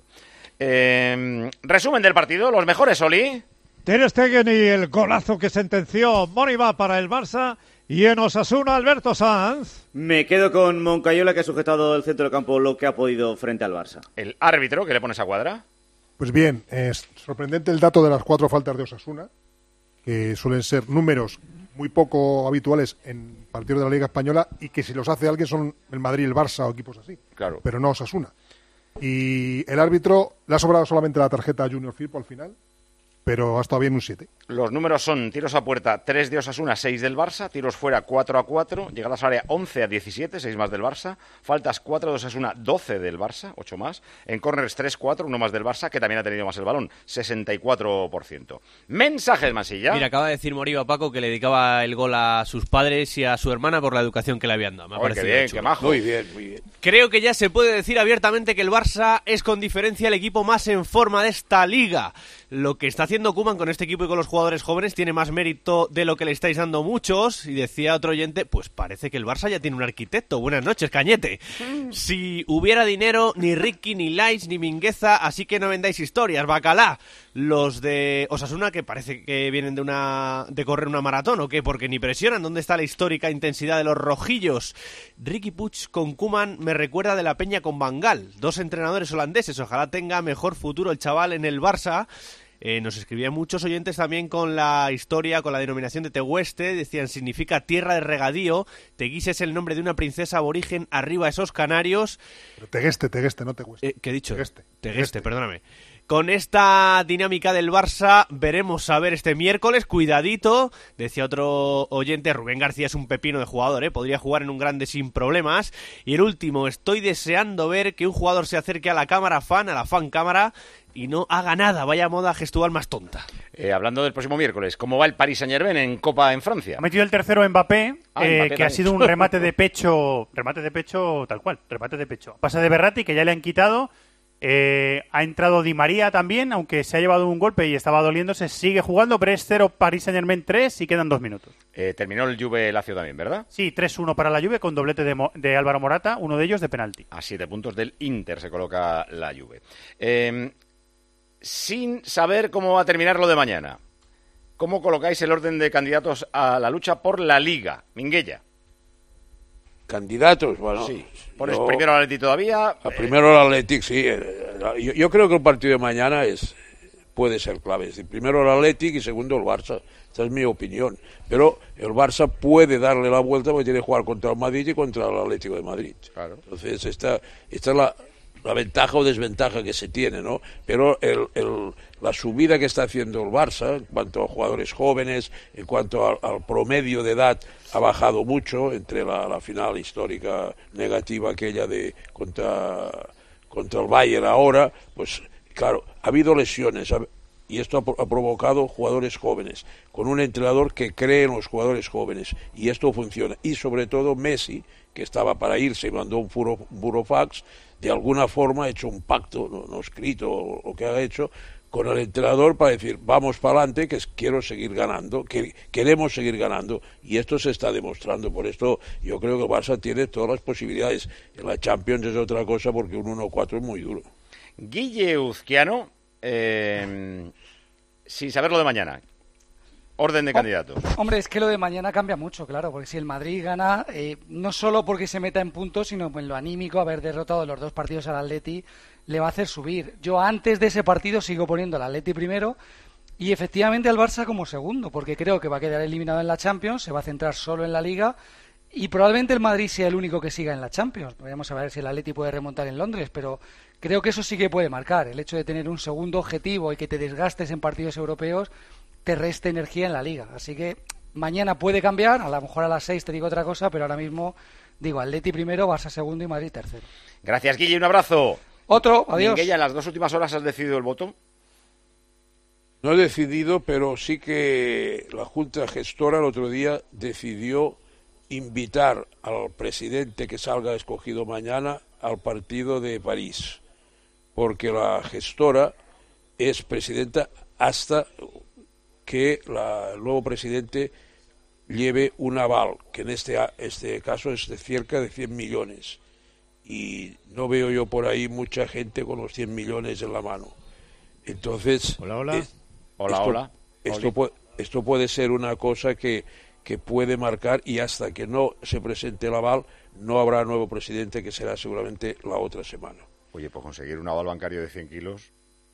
Eh, resumen del partido, los mejores, Oli. Ter Stegen y el golazo que sentenció Moriba para el Barça. Y en Osasuna, Alberto Sanz. Me quedo con Moncayola, que ha sujetado el centro del campo lo que ha podido frente al Barça. El árbitro, ¿qué le pone esa cuadra? Pues bien, es sorprendente el dato de las cuatro faltas de Osasuna, que suelen ser números muy poco habituales en partidos de la Liga Española y que si los hace alguien son el Madrid, el Barça o equipos así. Claro. Pero no Osasuna. Y el árbitro le ha sobrado solamente la tarjeta a Junior Firpo al final, pero ha estado bien un siete. Los números son tiros a puerta tres de Osasuna, seis del Barça, tiros fuera cuatro a cuatro, llegadas al área once a diecisiete, seis más del Barça, faltas cuatro de Osasuna, doce del Barça, ocho más, en córners tres cuatro, uno más del Barça, que también ha tenido más el balón, sesenta y cuatro por ciento. Mensajes, Masilla. Mira, acaba de decir Morillo a Paco que le dedicaba el gol a sus padres y a su hermana por la educación que le habían dado. Me ha Oye, parecido qué bien, chulo. qué majo. Muy bien, muy bien. Creo que ya se puede decir abiertamente que el Barça es con diferencia el equipo más en forma de esta liga. Lo que está haciendo Koeman con este equipo y con los jugadores jóvenes tiene más mérito de lo que le estáis dando muchos. Y decía otro oyente, pues parece que el Barça ya tiene un arquitecto. Buenas noches, Cañete. Si hubiera dinero, ni Ricky, ni Lais, ni Mingueza, así que no vendáis historias, bacalá. Los de Osasuna, que parece que vienen de una de correr una maratón, ¿o qué? Porque ni presionan. ¿Dónde está la histórica intensidad de los rojillos? Ricky Puig con Koeman me recuerda de la Peña con Van Gaal. Dos entrenadores holandeses. Ojalá tenga mejor futuro el chaval en el Barça. Eh, nos escribían muchos oyentes también con la historia, con la denominación de Tegueste. Decían, significa tierra de regadío. Teguise es el nombre de una princesa aborigen arriba esos canarios. Pero Tegueste, Tegueste, no Tegueste. Eh, ¿Qué he dicho? Tegueste. Tegueste, Tegueste. perdóname. Con esta dinámica del Barça veremos a ver este miércoles, cuidadito, decía otro oyente, Rubén García es un pepino de jugador, ¿eh? Podría jugar en un grande sin problemas. Y el último, estoy deseando ver que un jugador se acerque a la cámara fan, a la fan cámara, y no haga nada, vaya moda gestual más tonta. Eh, hablando del próximo miércoles, ¿cómo va el Paris Saint-Germain en Copa en Francia? Ha metido el tercero Mbappé, Ah, eh, Mbappé que también. ha sido un remate de pecho, remate de pecho tal cual, remate de pecho. Pasa de Berratti, que ya le han quitado. Eh, ha entrado Di María también, aunque se ha llevado un golpe y estaba doliéndose, sigue jugando, pero es cero Paris Saint-Germain tres y quedan dos minutos. Eh, terminó el Juve-Lazio también, ¿verdad? Sí, tres uno para la Juve con doblete de, Mo- de Álvaro Morata, uno de ellos de penalti. A siete puntos del Inter se coloca la Juve. Eh, sin saber cómo va a terminar lo de mañana, ¿cómo colocáis el orden de candidatos a la lucha por la Liga? Minguella. Candidatos, bueno. Sí. ¿Pones yo- primero al Atleti todavía? A primero el Athletic, sí. eh, Yo, yo creo que el partido de mañana es puede ser clave. Es decir, primero el Athletic y segundo el Barça. Esta es mi opinión. Pero el Barça puede darle la vuelta porque tiene que jugar contra el Madrid y contra el Atlético de Madrid. Claro. Entonces, esta, esta es la, la ventaja o desventaja que se tiene, ¿no? Pero el, el, la subida que está haciendo el Barça, en cuanto a jugadores jóvenes, en cuanto al, al promedio de edad, ha bajado mucho entre la, la final histórica negativa aquella de contra, contra el Bayern ahora, pues claro, ha habido lesiones ha, y esto ha, ha provocado jugadores jóvenes, con un entrenador que cree en los jugadores jóvenes y esto funciona. Y sobre todo Messi, que estaba para irse y mandó un furo, burofax, de alguna forma ha hecho un pacto, no, no escrito o lo que ha hecho, con el entrenador para decir, vamos para adelante, que quiero seguir ganando, que queremos seguir ganando, y esto se está demostrando. Por esto yo creo que el Barça tiene todas las posibilidades. En la Champions es otra cosa porque un uno cuatro es muy duro. Guille Uzquiano, eh, sin saber lo de mañana, orden de Oh, candidatos. Hombre, es que lo de mañana cambia mucho, claro, porque si el Madrid gana, eh, no solo porque se meta en puntos, sino en lo anímico, haber derrotado los dos partidos al Atleti, le va a hacer subir. Yo antes de ese partido sigo poniendo al Atleti primero y efectivamente al Barça como segundo, porque creo que va a quedar eliminado en la Champions, se va a centrar solo en la Liga y probablemente el Madrid sea el único que siga en la Champions. Vamos a ver si el Atleti puede remontar en Londres, pero creo que eso sí que puede marcar. El hecho de tener un segundo objetivo y que te desgastes en partidos europeos te reste energía en la Liga. Así que mañana puede cambiar, a lo mejor a las seis te digo otra cosa, pero ahora mismo digo Atleti primero, Barça segundo y Madrid tercero. Gracias, Guille, un abrazo. Otro, adiós. Minguella, en las dos últimas horas has decidido el voto. No he decidido, pero sí que la Junta Gestora el otro día decidió invitar al presidente que salga escogido mañana al partido de París, porque la gestora es presidenta hasta que la, el nuevo presidente lleve un aval, que en este, este caso es de cerca de cien millones. Y no veo yo por ahí mucha gente con los cien millones en la mano. Entonces, hola, hola. Es, hola, esto, hola. Esto, puede, esto puede ser una cosa que, que puede marcar, y hasta que no se presente el aval no habrá nuevo presidente, que será seguramente la otra semana. Oye, pues conseguir un aval bancario de cien kilos,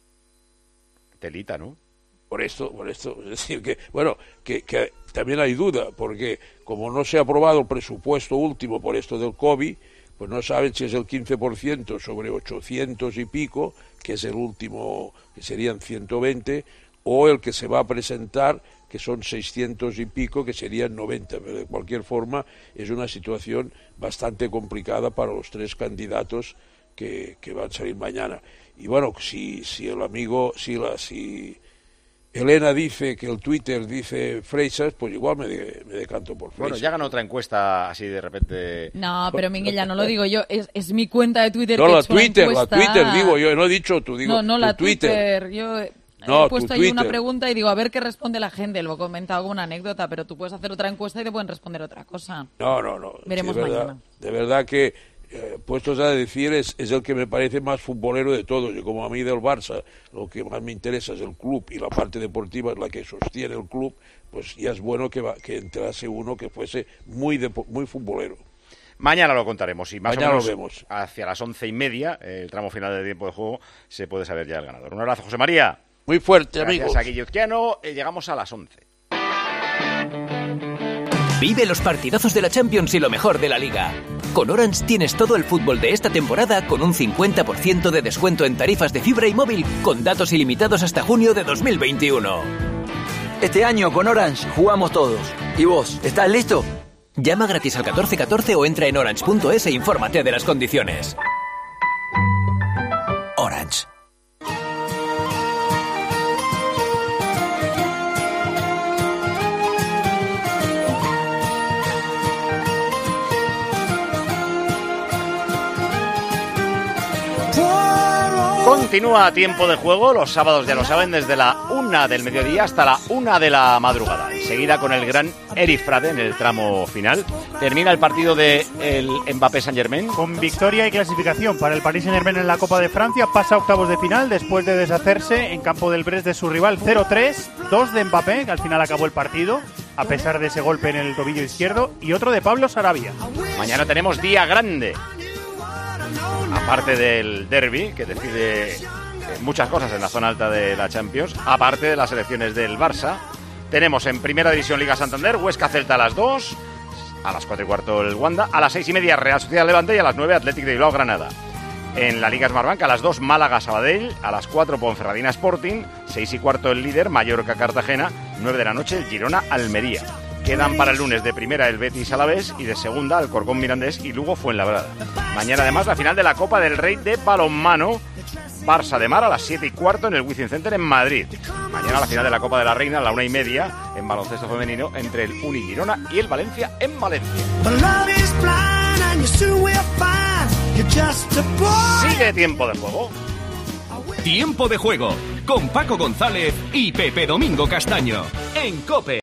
telita, ¿no? Por esto, por esto, es decir, que, bueno, que, que también hay duda, porque como no se ha aprobado el presupuesto último por esto del COVID, pues no saben si es el quince por ciento sobre ochocientos y pico, que es el último, que serían ciento veinte, o el que se va a presentar, que son seiscientos y pico, que serían noventa, pero de cualquier forma es una situación bastante complicada para los tres candidatos que, que van a salir mañana. Y bueno, si, si el amigo, si la, si Elena dice que el Twitter dice Freixas, pues igual me, de, me decanto por Freixas. Bueno, ya ganó otra encuesta así de repente. No, pero Miguel, ya no lo digo yo, es, es mi cuenta de Twitter. No, que la he hecho una Twitter, la encuesta. Twitter, digo yo, no he dicho tú, digo No, no, la Twitter. Twitter. Yo he No, puesto tu ahí una Twitter. pregunta y digo, a ver qué responde la gente. Lo he comentado como una anécdota, pero tú puedes hacer otra encuesta y te pueden responder otra cosa. No, no, no. Veremos de verdad, mañana. De verdad que, eh, puestos a decir, es, es el que me parece más futbolero de todos. Y como a mí del Barça, lo que más me interesa es el club y la parte deportiva es la que sostiene el club, pues ya es bueno que, va, que entrase uno que fuese muy, de, muy futbolero. Mañana lo contaremos y más Mañana o menos lo vemos. hacia las once y media, el tramo final del tiempo de juego, se puede saber ya el ganador. Un abrazo, José María. Muy fuerte, Gracias amigos. a Guilluzquiano, eh, llegamos a las once. Vive los partidazos de la Champions y lo mejor de la Liga. Con Orange tienes todo el fútbol de esta temporada con un cincuenta por ciento de descuento en tarifas de fibra y móvil con datos ilimitados hasta junio de dos mil veintiuno. Este año con Orange jugamos todos. ¿Y vos, estás listo? Llama gratis al catorce catorce o entra en orange punto es e infórmate de las condiciones. Orange. Continúa tiempo de juego, los sábados ya lo saben, desde la una del mediodía hasta la una de la madrugada. Enseguida con el gran Eric Frade en el tramo final. Termina el partido de el Mbappé Saint-Germain. Con victoria y clasificación para el Paris Saint-Germain en la Copa de Francia, pasa a octavos de final después de deshacerse en campo del Brest de su rival cero tres, dos de Mbappé, que al final acabó el partido, a pesar de ese golpe en el tobillo izquierdo, y otro de Pablo Sarabia. Mañana tenemos día grande. Aparte del derbi, que decide muchas cosas en la zona alta de la Champions, aparte de las elecciones del Barça, tenemos en Primera División Liga Santander, Huesca Celta a las dos, a las cuatro y cuarto el Wanda, a las seis y media Real Sociedad Levante y a las nueve Athletic de Bilbao Granada. En la Liga Smartbank a las dos Málaga Sabadell, a las cuatro Ponferradina Sporting, seis y cuarto el líder Mallorca Cartagena, nueve de la noche el Girona Almería. Quedan para el lunes de primera el Betis Alavés y de segunda Alcorcón Mirandés y Lugo Fuenlabrada. Mañana además la final de la Copa del Rey de balonmano, Barça de Mar a las siete y cuarto en el Wizzing Center en Madrid. Mañana la final de la Copa de la Reina a la una y media en baloncesto femenino entre el Uni Girona y el Valencia en Valencia. Sigue tiempo de juego. Tiempo de juego con Paco González y Pepe Domingo Castaño en COPE.